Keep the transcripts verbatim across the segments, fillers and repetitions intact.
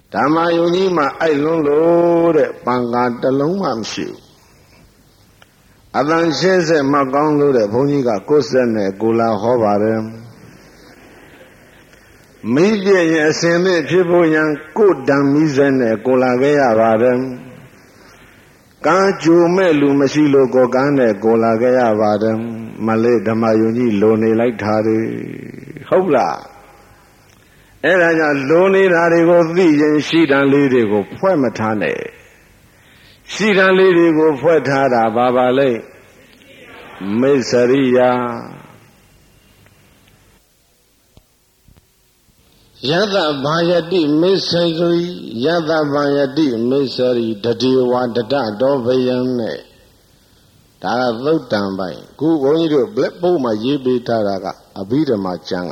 ဓမ္မယုံကြီးမှာအိုက်လွန်းလို့တဲ့ပံကားတစ်လုံးမှမရှိဘူးအတန်ရှင်းဆက်မှကောင်းလို့တဲ့ဘုန်းကြီးကကိုယ်ဆက်နဲ့ကိုလာဟောပါတယ်မိပြည့်ရင်အစဉ်နဲ့ဖြစ်ဖို့ရန်ကိုတံမိစက်နဲ့ကိုလာခဲ့ရပါတယ်ကားကြိုမဲ့လူမရှိလို့ကိုကန်းနဲ့ကိုလာခဲ့ရပါတယ်မလေးဓမ္မယုံကြီးလိုနေလိုက်တာတွေဟုတ်လားအဲ့ဒါကြောင့်လိုနေတာတွေကိုသိရင်ရှိတန်လေးတွေကိုဖွဲ့မထားနဲ့ရှိတန်လေးတွေကိုဖွဲ့ထားတာဘာပါလဲမိစ္ဆရိယယတဘာယတိမိစ္ဆရိယတဘာယတိမိစ္ဆရိတတိဝါတတတောဘယံနဲ့ဒါကသုတ်တံပိုင်းခုဘုန်းကြီးတို့ဘလက်ပုတ်မှာရေးပေးထားတာကအဘိဓမ္မာကျမ်း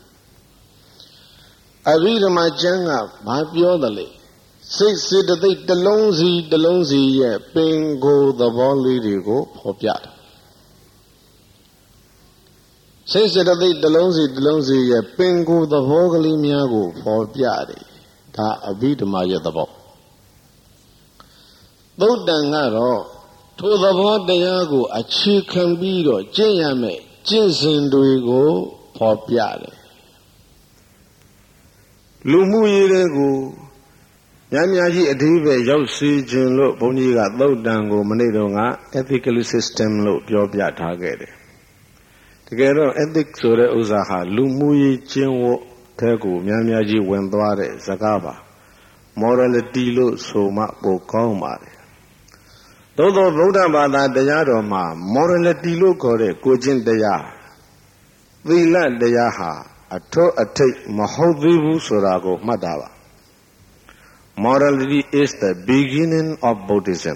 ကအဘိဓမ္မာကျမ်းကဘာပြောသလဲစိတ်စေတသိက်တစ်လုံးစီတစ်လုံးစီရဲ့ပင်ကိုယ်သဘောလေးတွေကိုဖော်ပြတယ်စိတ်စေတသိက်တစ်လုံးစီတစ်လုံးစီရဲ့ပင်ကိုယ်သဘောကလေးများကိုဖော်ပြတယ်ဒါအဘိဓမ္မာရဲ့သဘောသုတ်တံကတော့ထိုသဘောတရားကိုအခြေခံပြီးတော့ကျင့်ရမယ်ကျင့်စဉ်တွေကိုဖော်ပြတယ်လူမှုရေးတွေကိုများများကြီးအဓိပ္ပာယ်ရောက်စေခြင်းလို့ဘုန်းကြီးကသုတ်တံကိုမနေ့တုန်းက ethical system လို့ပြောပြထားခဲ့တယ်တကယ်တော့ ethics ဆိုတဲ့ဥစ္စာဟာလူမှုရေးကျင့်ဝတ်တဲ့ကိုများများကြီးဝင်သွားတဲ့စကားပါ morality လို့ဆိုမှပိုကောင်းပါတယ်သို့သောဗုဒ္ဓဘာသာတရားတော်မှာ morality လို့ခေါ်တဲ့ကိုကျင့်တရားသီလတရားဟာအထောအထိပ်မဟုတ်သေးဘူးဆိုတာကိုမှတ်တာပါ morality is the beginning of Buddhism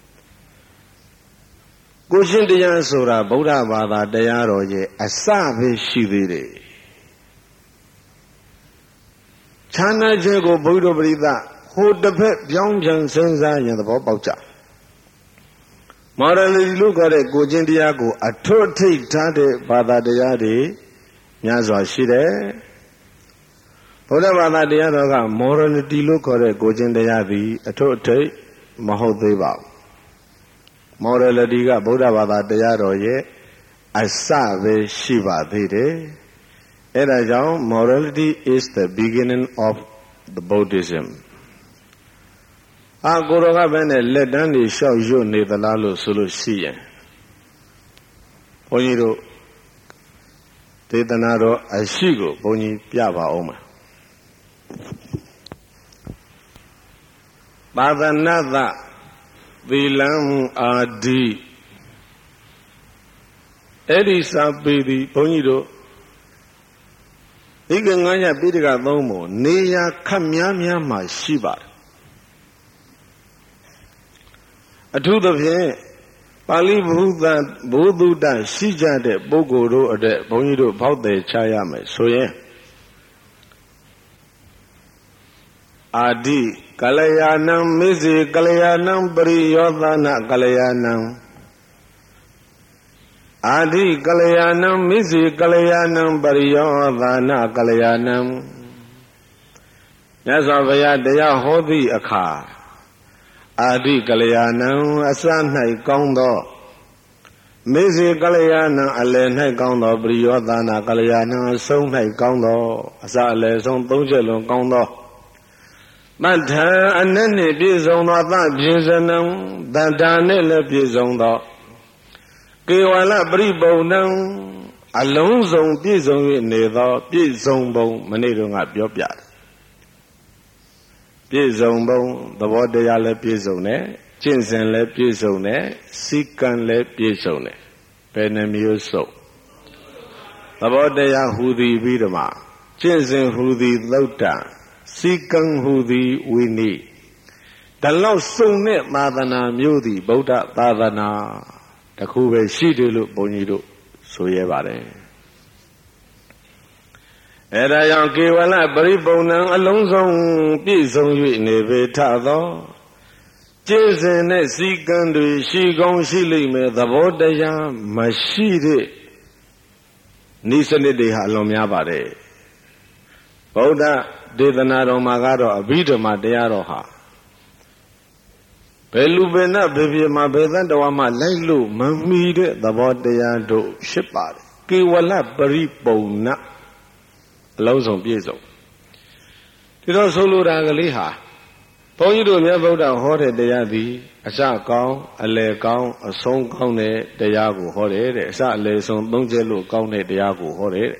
ကိုကျင့်တရားဆိုတာဗုဒ္ဓဘာသာတရားတော်ရဲ့အစပဲရှိသေးတယ်ဌာနချက်ကိုဘုရားပရိသတ်ဟိုတစ်ဖက်ပြောင်းပြန်စဉ်းစားရင်သဘောပေါက်ကြmorality လို့ခေါ်တဲ့ကိုကျင့်တရားကိုအထွတ်ထိပ်ထားတဲ့ဘာသာတရားတွေများစွာရှိတယ်ဗုဒ္ဓဘာသာတရားတော်က morality လို့ခေါ်တဲ့ကိုကျင့်တရားသည်အထွတ်ထိပ်မဟုတ်သေးပါဘူး morality ကဗုဒ္ဓဘာသာတရားတော်ရဲ့အစပဲရှိပါသေးတယ်အဲဒါကြောင့် morality is the beginning of the Buddhismအာကိုရောကပဲနဲ့လက်တန်းတွေလျှောက်ရွတ်နေသလားလို့ဆိုလို့ရှိရင်ဘုန်းကြီးတို့ဒေသနာတော်အရှိကိုဘုန်းကြီးပြပါအောင်မှာသာသနာသသီလံအာဒီအဲ့ဒီစာပေဒီဘုန်းကြီးတို့ဒီကငါးညပိဋကသုံးပုံနေရာခက်များများမှရှိပါတယ်အထူးသဖြင့်ပါဠိဘုဒ္ဓဘုဒ္ဓတရှိကြတဲ့ပုဂ္ဂိုလ်တို့အတွက်ဘုန်းကြီးတို့ဖောက်တယ်ချရမယ်ဆိုရင်အာဒီကလျာဏံမေဇေကလျာဏံပရိယောသနာကလျာဏံအာဒီကလျာဏံမေဇေကလျာဏံပရိယောသနာကလျာဏံမြတ်စွာဘုရားတရားဟောသည့်အခါအာဒီကလျာဏံအစ၌ကောင်းသောမေဇေကလျာဏံအလယ်၌ကောင်းသောပရိယောသနာကလျာဏံအဆုံး၌ကောင်းသောအစအလယ်ဆုံးသုံးချက်လုံးကောင်းသောတတ္ထအနက်နှင့်ပြည့်စုံသောသပြေစနံတတ္ထာနှင့်လည်းပြည့်စုံသောကေဝလပရိပုံဏံအလုံးစုံပြည့်စုံ၍နေသောပြည့်စုံပုံမနေ့တုန်းကပြောပြတယ်ပြည့်စုံပုံသဘောတရားလည်းပြည့်စုံတယ်ကျင့်စဉ်လည်းပြည့်စုံတယ်စီကံလည်းပြည့်စုံတယ်ဘယ်နှမျိုးစုံသဘောတရားဟူသည်ပြီးတော့မှကျင့်စဉ်ဟူသည်သုတ်တံစီကံဟူသည်ဝိနည်းဒါလောက်စုံတဲ့သာသနာမျိုးသည်ဗုဒ္ဓသာသနာတခုပဲရှိတယ်လို့ဘုန်းကြီးတို့ဆိုရပါတယ်အဲဒါကြောင့်ကေဝလပရိပုံဏံအလုံးစုံပြည့်စုံ၍နေပေထသောကျင့်စဉ်နဲ့စီကံတွေရှိကောင်းရှိလိမ့်မယ်သဘောတရားမရှိတဲ့နိစ္စနစ်တွေဟာအလွန်များပါတယ်ဗုဒ္ဓဒေသနာတော်မှာကတော့အဘိဓမ္မာတရားတော်ဟာဘယ်လူဘယ်နဘယ်ဖြစ်မှာဘယ်သတ္တဝါမှလိုက်လို့မမီတဲ့သဘောတရားတို့ဖြစ်ပါတယ်ကေဝလပရိပုံဏအလုံးစုံပြည့်စုံဒီတော့ဆိုလိုတာကလေးဟာဘုန်းကြီးတို့မြတ်ဗုဒ္ဓဟောတဲ့တရားသည်အစကောင်းအလယ်ကောင်းအဆုံးကောင်းတဲ့တရားကိုဟောတယ်တဲ့အစအလယ်ဆုံးသုံးချက်လို့ကောင်းတဲ့တရားကိုဟောတယ်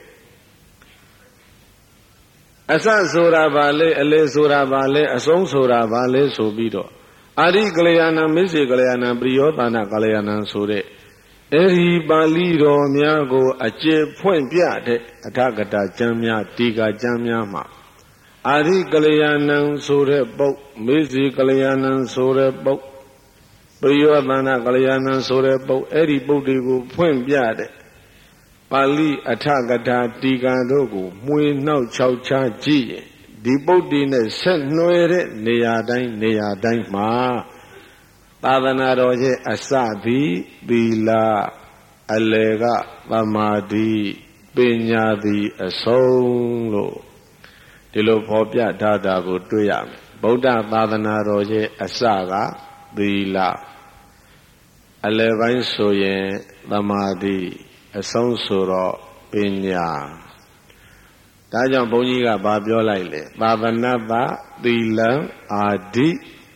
တဲ့အစဆိုတာဘာလဲအလယ်ဆိုတာဘာလဲအဆုံးဆိုတာဘာလဲဆိုပြီးတော့အာရိကလျာဏမိစေကလျာဏပရိယောသနာကလျာဏဆိုတဲ့အဲဒီပါဠိတော်များကိုအကျေဖွင့်ပြတဲ့အထကတာကျမ်းများတီကာကျမ်းများမှာအာရိကလျာဏဆိုတဲ့ပုဒ်မိစေကလျာဏဆိုတဲ့ပုဒ်ပရိယောသနာကလျာဏဆိုတဲ့ပုဒ်အဲဒီပုဒ်တွေကိုဖွင့်ပြတဲ့ပါဠိအထကတာတီကာတို့ကိုမှွေနှောက်ခြောက်ခြားကြည့်ရင်ဒီပုဒ်တွေနဲ့ဆက်နွယ်တဲ့နေရာတိုင်းနေရာတိုင်းမှာသာသနာတော်ရဲ့အစသည်သီလအလယ်ကသမာဓိပညာသည်အဆုံးလို့ဒီလိုဖော်ပြထားတာကိုတွေ့ရမယ်ဗုဒ္ဓသာသနာတော်ရဲ့အစကသီလအလယ်ပိုင်းဆိုရင်သမာဓိအဆုံးဆိုတော့ပညာဒါကြောင့်ဘုန်းကြီးကဗာပြောလိုက်လေသာသနာတသီလံအာဓိ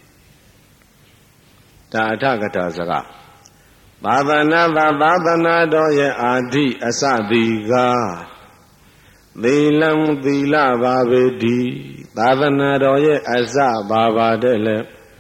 ဒါအထကထာစကားသာသနာတသာသနာတော်ရဲ့အာဓိအစသည်ကသီလံသီလပါပဲဒီသာသနာတော်ရဲ့အစပါပါတဲ့လေ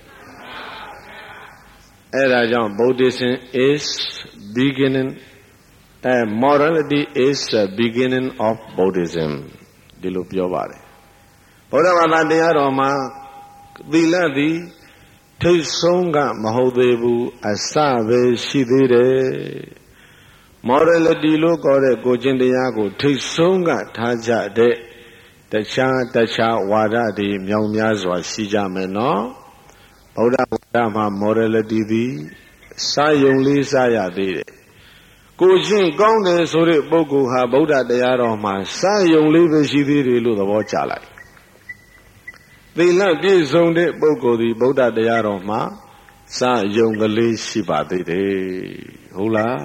အဲ့ဒါကြောင့် Buddhism is beginning and morality is the beginning of Buddhismဒီလိုပြောပါတယ်ဗုဒ္ဓဘာသာတရားတော်မှာသီလသည်ထိတ်ဆုံးကမဟုတ်သေးဘူးအစပဲရှိသေးတယ် morality လို့ခေါ်တဲ့ကိုကျင့်တရားကိုထိတ်ဆုံးကထားကြတဲ့တခြားတခြားဝါဒတွေမြောင်များစွာရှိကြမယ်နော်ဗုဒ္ဓဝါဒမှာ morality သည်စာယုံလေးစားရသေးတယ်ကိုချင်းကောင်းတယ်ဆိုတဲ့ပုဂ္ဂိုလ်ဟာဗုဒ္ဓတရားတော်မှာစာယုံလေးပဲရှိသေးတယ်လို့သဘောကျလိုက်သီလပြည့်စုံတဲ့ပုဂ္ဂိုလ်ဒီဗုဒ္ဓတရားတော်မှာစာယုံကလေးရှိပါသေးတယ်ဟုတ်လား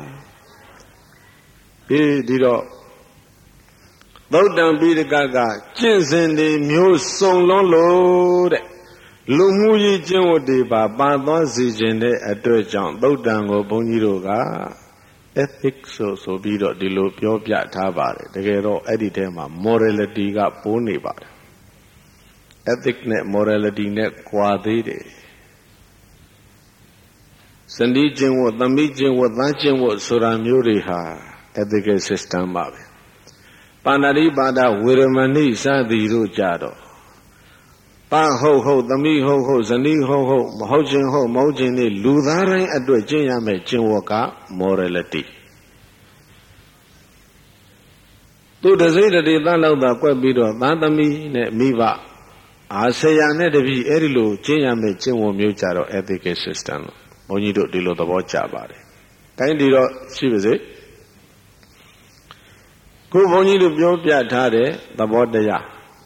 ဒီဒီတော့သုတ်တံပိဋကကကျင့်စဉ်တွေမျိုးစုံလုံးလို့တဲ့လူမှုရေးကျင့်ဝတ်တွေပါပါသွားစေခြင်းတဲ့အတွက်ကြောင့်သုတ်တံကိုဘုန်းကြီးတို့ကethics ဆိုဆိုပြီးတော့ဒီလိုပြောပြထားပါတယ်တကယ်တော့အဲ့ဒီထဲမှာ morality ကပိုးနေပါတယ် ethics နဲ့ morality နဲ့ကွာသေးတယ်စန္ဒီကျင့်ဝတ်သမီးကျင့်ဝတ်သားကျင့်ဝတ်ဆိုတာမျိုးတွေဟာ ethical system ပါပဲပါဏာတိပါဒဝေရမဏိစသည်တို့ကြတော့ပါဟုတ်ဟုတ်သမီးဟုတ်ဟုတ်ဇနီးဟုတ်ဟုတ်မဟုတ်ခြင်းဟုတ်မဟုတ်ခြင်းတွေလူသားတိုင်းအတွက်ကျင့်ရမယ်ကျင့်ဝတ်က morality သူတစိမ့်တည်းသားလောက်သာကွက်ပြီးတော့သားသမီးနဲ့မိဘအာဆရာနဲ့တပည့်အဲ့ဒီလိုကျင့်ရမယ်ကျင့်ဝတ်မျိုးကြတော့ ethical system လို့ဘုန်းကြီးတို့ဒီလိုသဘောကျပါတယ်။တိုင်းဒီတော့ရှိပါစေခုဘုန်းကြီးတို့ပြောပြထားတဲ့သဘောတရား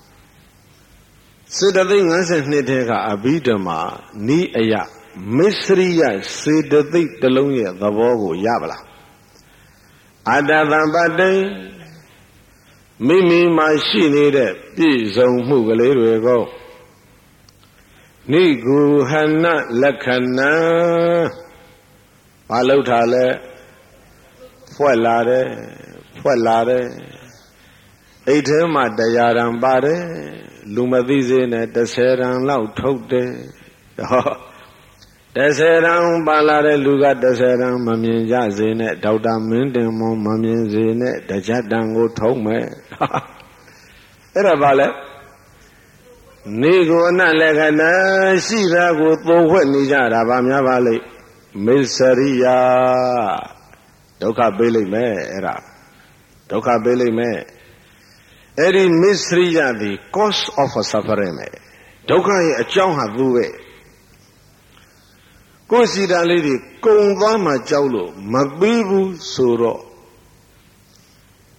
စေတသိက်၅၂ထဲကအဘိဓမ္မာနိအယမစ္စရိယစေတသိက်တစ်လုံးရဲ့သဘောကိုရပါလားအတ္တသံပတ္တိမိမိမှာရှိနေတဲ့ပြည့်စုံမှုကလေးတွေကိုနိဂုဟနလက္ခဏာဘာလို့ထားလဲဖွဲ့လာတယ်ဖွဲ့လာတယ်အိတ်ထဲမှာတရားရံပါတယ်လူမသိစေနဲ့တစ်ဆယ်ရံလောက်ထုတ်တယ်ဟောတစ်ဆယ်ရံပါလာတဲ့လူကတစ်ဆယ်ရံမမြင်ကြစေနဲ့ဒေါက်တာမင်းတင်မောမမြင်စေနဲ့တကြတန်ကိုထုံးမယ်အဲ့ဒါဘာလဲနေကိုအနလက္ခဏာရှိတာကိုသုံးဝှက်နေကြတာဗာများပါလိမ့်မစ္စရိယဒုက္ခပေးလိမ့်မယ်အဲ့ဒါဒုက္ခပေးလိမ့်မယ်အဲ့ဒီမစ္စရိယသည် cause of suffering ပဲဒုက္ခရဲ့အကြောင်းဟာသူပဲကိုယ်စီတာလေးတွေကုံသွားမှကြောက်လို့မပြီးဘူးဆိုတော့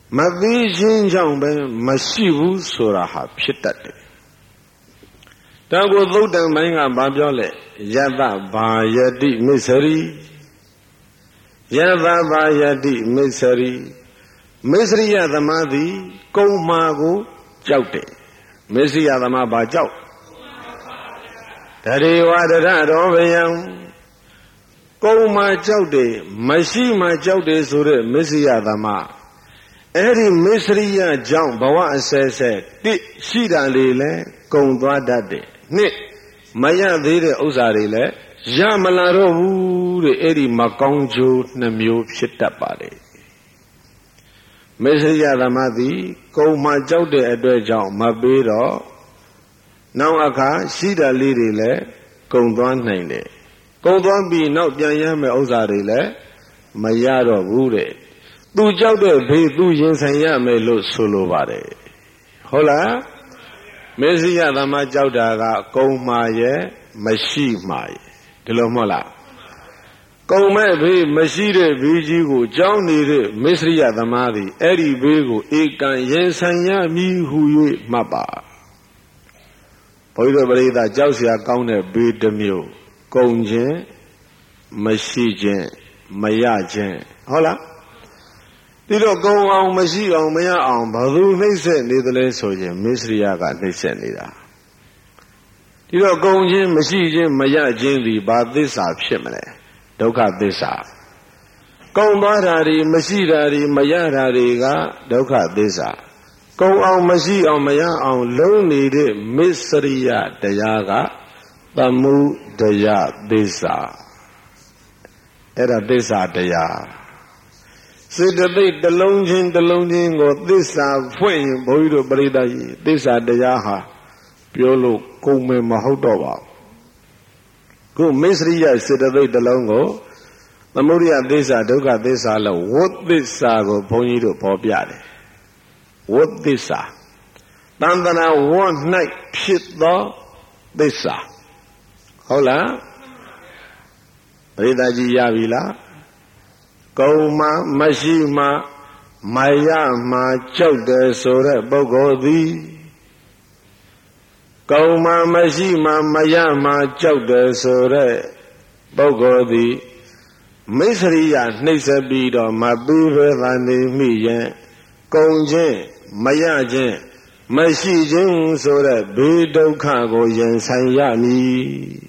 မသိခြင်းကြောင့်ပဲမရှိဘူးဆိုတာဟာဖြစ်တတ်တယ်ဒါကိုသုတ်တံပိုင်းကဘာပြောလဲယတဘာယတိမစ္စရိယတဘာယတိမစ္စရိမစ္စရိယသမားသည်ကုံမာကိုကြောက်တယ်မစ္စရိယသမားဘာကြောက်တရေဝဒရရောဘယံကုံမာကြောက်တယ်မရှိမှကြောက်တယ်ဆိုတဲ့မစ္စရိယသမားအဲ့ဒီမစ္စရိယကြောင့်ဘဝအစဲစဲတိရှိတာလေလဲကုံသွားတတ်တယ်နှစ်မရသေးတဲ့ဥစ္စာတွေလည်းရမလာတော့ဘူးတဲ့အဲ့ဒီမကောင်းကျိုးနှမျိုးဖြစ်တတ်ပါတယ်မေစရိယသမားသည်ကုံမှကြောက်တဲ့အတွက်ကြောင့်မပေးတော့နောက်အခါရှိတာလေးတွေလည်းကုံသွားနိုင်တယ်ကုံသွားပြီးနောက်ပြန်ရမယ့်ဥစ္စာတွေလည်းမရတော့ဘူးတဲ့သူကြောက်တဲ့ဘေးသူရင်ဆိုင်ရမယ်လို့ဆိုလိုပါတယ်ဟုတ်လားမေစရိယသမားကြောက်တာကကုံမာရဲ့မရှိမှာရဲ့ဒီလိုမဟုတ်လားကုံမဲ့ဘေးမရှိတဲ့ဘေးကြီးကိုကြောင်းနေတဲ့မေစရိယသမားသည်အဲ့ဒီဘေးကိုဧကံရင်ဆိုင်ရမည်ဟု၍မှတ်ပါဘုရားပရိသတ်ကြောက်เสียကောင်းတဲ့ဘေးတစ်မျိုးကုံခြင်းမရှိခြင်းမရခြင်းဟုတ်လားဒီတော့ကုံအောင်မရှိအောင်မရအောင်ဘယ်သူနှိမ့်ဆက်နေသလဲဆိုရင်မစ္စရိယကနှိမ့်ဆက်နေတာဒီတော့ကုံခြင်းမရှိခြင်းမရခြင်းဒီဘာသစ္စာဖြစ်မလဲဒုက္ခသစ္စာကုံသွားတာတွေမရှိတာတွေမရတာတွေကဒုက္ခသစ္စာကုံအောင်မရှိအောင်မရအောင်လုံးနေတဲ့မစ္စရိယတရားကသမုဒယသစ္စာအဲ့ဒါသစ္စာတရားစေတသိက်တစ်လုံးချင်းတစ်လုံးချင်းကိုသစ္စာဖွင့်ရင်ဘုန်းကြီးတို့ပရိသတ်ကြီးသစ္စာတရားဟာပြောလို့ကုန်မယ်မဟုတ်တော့ပါဘူးခုမစ္စရိယစေတသိက်တစ်လုံးကိုသမုဒယသစ္စာဒုက္ခသစ္စာလို့ဝတ်သစ္စာကိုဘုန်းကြီးတို့ပေါ်ပြတယ်ဝတ်သစ္စာတန်တနာဝတ်၌ဖြစ်သောသစ္စာဟုတ်လားပရိသတ်ကြီးရပြီလားကုံမှမရှိမှမရမှကြောက်တယ်ဆိုတဲ့ပုဂ္ဂိုလ်သည်ကုံမှမရှိမှမရမှကြောက်တယ်ဆိုတဲ့ပုဂ္ဂိုလ်သည်မိစ္ဆရိယနှိမ့်ဆက်ပြီးတော့မပြီးဘဲသာနေမိရဲ့ကုံခြင်းမရခြင်းမရှိခြင်းဆိုတဲ့ဘေးဒုက္ခကိုရင်ဆိုင်ရမည်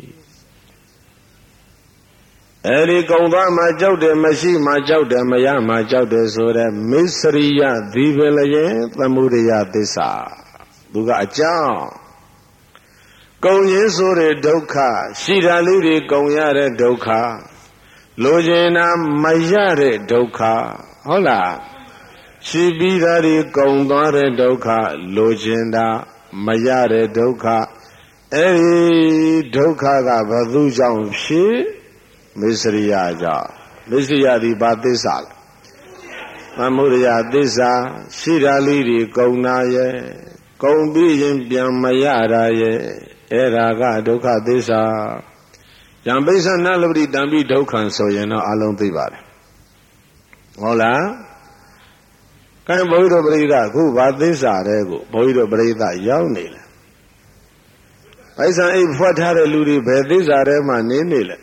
အဲဒီကုံသွားမှကြောက်တယ်မရှိမှကြောက်တယ်မရမှကြောက်တယ်ဆိုတဲ့မစ္စရိယဒီပင်လည်းသမုဒယသစ္စာသူကအကြောင်းကုံရင်းဆိုတဲ့ဒုက္ခရှိတာလေးတွေကုံရတဲ့ဒုက္ခလိုချင်တာမရတဲ့ဒုက္ခဟုတ်လားရှိပြီးသားတွေကုံသွားတဲ့ဒုက္ခလိုချင်တာမရတဲ့ဒုက္ခအဲဒီဒုက္ခကဘယ်သူကြောင့်ဖြစ်မစ္စရိယကြောင့်မစ္စရိယဒီဘာသစ္စာလဲသမုဒယသစ္စာရှိတာလေးတွေကုံနာရဲ့ကုံပြီးရင်ပြန်မရတာရဲ့အဲ့ဒါကဒုက္ခသစ္စာယံပိဿနာလပတိတံပိဒုက္ခံဆိုရင်တော့အလုံးသိပါတယ်ဟုတ်လားကဲဘုရားတို့ပရိသတ်ခုဘာသစ္စာတဲ့ကိုဘုရားတို့ပရိသတ်ရောက်နေလဲပိဿံအိဖွက်ထားတဲ့လူတွေဘယ်သစ္စာထဲမှာနေနေလဲ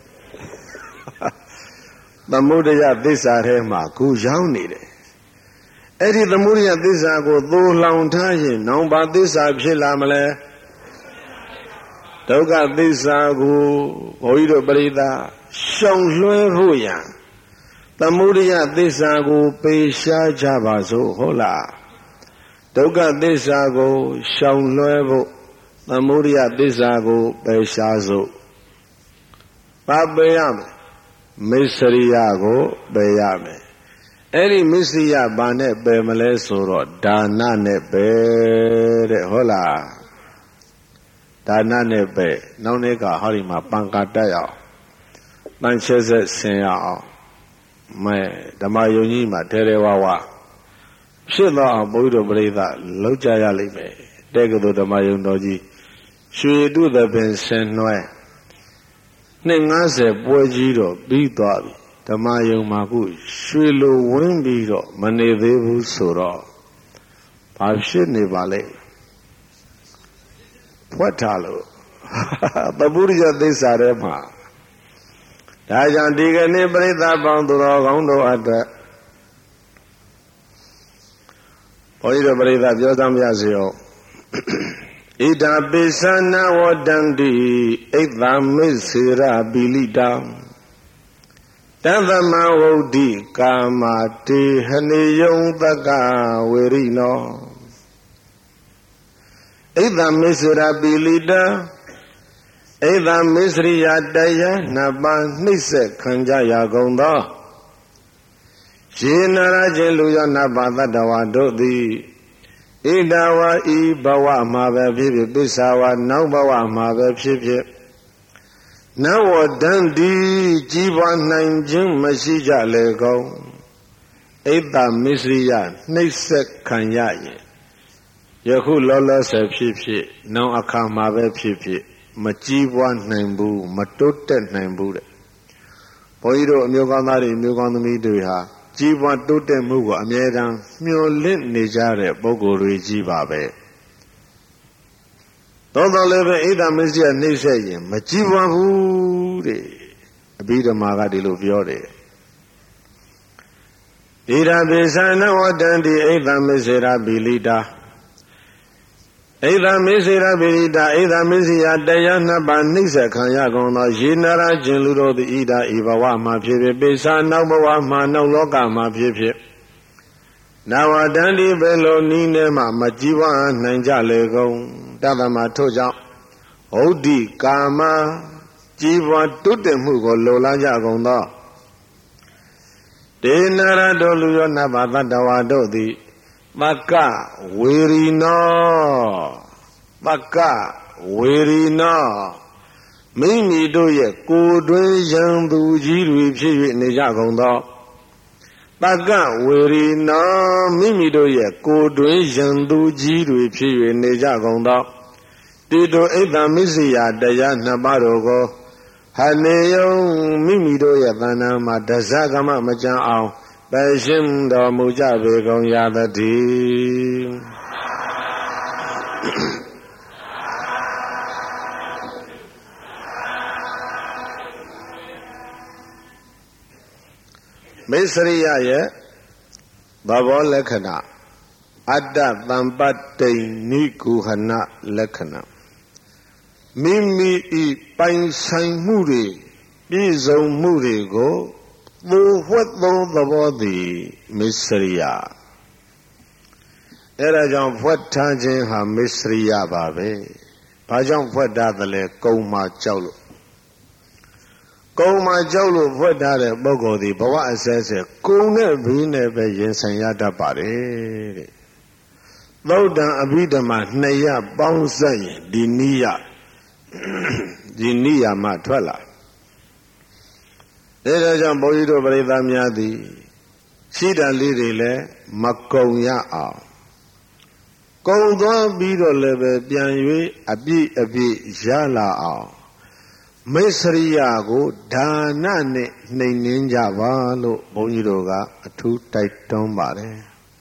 သမုဒယသစ္စာထဲမှာခုရောက်နေတယ်အဲ့ဒီသမုဒယသစ္စာကိုသိုးလောင်ထားရင်နောင်ဘာသစ္စာဖြစ်လာမလဲဒုက္ခသစ္စာကိုဘုန်းကြီးတို့ပရိသတ်ရှောင်လွှဲဖို့ရန်သမုဒယသစ္စာကိုပေရှားကြပါစို့ဟုတ်လားဒုက္ခသစ္စာကိုရှောင်လွှဲဖို့သမုဒယသစ္စာကိုပေရှားစို့ဘာပေရမလဲမစ္စရိယကိုပယ်ရမယ်အဲ့ဒီမစ္စရိယဘာနဲ့ပယ်မလဲဆိုတော့ဒါနနဲ့ပယ်တဲ့ဟုတ်လားဒါနနဲ့ပယ်နောက်နေ့ကဟောဒီမှာပံကာတက်ရအောင်တန်ချဲဆက်ဆင်ရအောင်မဲဓမ္မယုံကြီးမှာထဲထဲဝါဝါဖြစ်တော့ဘုရားတို့ပရိသတ်လောက်ကြရလိမ့်မယ်တဲ့ကတော်ဓမ္မယုံတော်ကြီးရွှေတုသပင်ဆင်နွဲနှစ်ငါးဆယ်ပွဲကြီးတော့ပြီးသွားပြီဓမ္မယုံမှာခုရွှေလိုဝင်းပြီးတော့မနေသေးဘူးဆိုတော့ဘာဖြစ်နေပါလဲဖွက်ထားလို့သဗ္ဗုရိယသစ္စာထဲမှာဒါကြောင့်ဒီကနေ့ပြိဿပေါင်းသူတော်ကောင်းတို့အတွက်ဘုန်းကြီးတို့ပြိဿပြောသမ်းပြစေရောဣဒာပိသနာဝတ္တန္တိဣဒာမိစ္ဆေရပိလိတံတသမဝုဒ္ဓိကာမတေဟနိယုံတကဝေရိနောဣဒာမိစ္ဆေရပိလိတံဣဒာမစ္စရိယတရားနှစ်ပါးနှိမ့်ဆက်ခံကြရကုန်သောယေနရခြင်းလူရောနှစ်ပါးတတ္တဝါတို့သည်ဣဒဝါဤဘဝမှာပဲဖြစ်ဖြစ်ပစ္ဆဝါနောက်ဘဝမှာပဲဖြစ်ဖြစ်နဝဒန္တိကြီးပွားနိုင်ခြင်းမရှိကြလေကုန်ဣဒမစ္စရိယနှိမ့်ဆက်ခံရရင်ယခုလောလောဆယ်ဖြစ်ဖြစ်နောက်အခါမှာပဲဖြစ်ဖြစ်မကြီးပွားနိုင်ဘူးမတိုးတက်နိုင်ဘူးတဲ့ဘုန်းကြီးတို့အမျိုးကောင်းသားတွေအမျိုးကောင်းသမီးတွေဟာကြီးပွားတိုးတက်မှုကိုအမြဲတမ်းမျှော်လင့်နေကြတဲ့ပုဂ္ဂိုလ်တွေကြီးပါပဲသောတော်လည်းပဲဣဒမစ္စရိယနှိမ့်ဆက်ရင်မကြီးပွားဘူးတဲ့အဘိဓမ္မာကဒီလိုပြောတယ်ဣဒပိသနဝတ္တန္တိဣဒမစ္စရိယပိလိတာဣဒမစ္စရိယပိလိတာဣဒမစ္စရိယတရားနှစ်ပါးနှိမ့်ဆက်ခံရကုန်သောယေနရခြင်းလူတို့သည်ဣဒဤဘဝမှာဖြစ်ဖြစ်ပိသနောက်ဘဝမှာနောက်လောကမှာဖြစ်ဖြစ်နဝတန္တိဘယ်လိုနည်းနဲ့မှမကြည်ဝနိုင်ကြလေကုန်တသမထို့ကြောင့်ဟုတ်ဒီကာမကြည်ပွားတုတ်တက်မှုကိုလိုလားကြကုန်သောဒေနရတို့လူရောနှစ်ပါးတတ္တဝါတို့သည်ပကဝေရီနောပကဝေရီနောမိမိတို့ရဲ့ကိုယ်တွင်ရန်သူကြီးတွေဖြစ်၍နေကြကုန်သောပကဝေရီနောမိမိတို့ရဲ့ကိုယ်တွင်ရန်သူကြီးတွေဖြစ်၍နေကြကုန်သောတိတောဣဒမစ္စရိယတရားနှစ်ပါးတို့ကိုဟနေယုံမိမိတို့ရဲ့တဏ္ဍာမှာဒဇကမမကြံအောင်ပယ်ရှင်းတော်မူကြပေကုန်ရသတည်းမစ္စရိယရဲ့သဘောလက္ခဏာအတ္တတံပတ္တိနိကုဟနလက္ခဏာမိမိဤပိုင်ဆိုင်မှုတွေပြည့်စုံမှုတွေကိုသို့ဝှက်သောသဘောသည်မစ္စရိယအဲဒါကြောင့်ဖွက်ထားခြင်းဟာမစ္စရိယပါပဲဘာကြောင့်ဖွက်ထားသလဲကုံမှာကြောက်လို့ကုံမှာကြောက်လို့ဖွက်ထားတဲ့ပုဂ္ဂိုလ်ဒီဘဝအဆက်ဆက်ကုံနဲ့ဘီးနဲ့ပဲရင်ဆိုင်ရတတ်ပါတယ်တဲ့သုဒ္ဓံအဘိဓမ္မာနှစ်ရပေါင်းစပ်ရင်ဒီနိယဒီနိယာမထွက်လာဒါကြောင့်ဘုန်းကြီးတို့ပရိသတ်များသည်ရှိတန်လေးတွေလည်းမကုံရအောင်ကုံသွားပြီးတော့လည်းပဲပြန်၍အပြည့်အပြည့်ရလာအောင်မေစရိယကိုဒါနနဲ့နှိမ်နှင်းကြပါလို့ဘုန်းကြီးတို့ကအထူးတိုက်တွန်းပါတယ်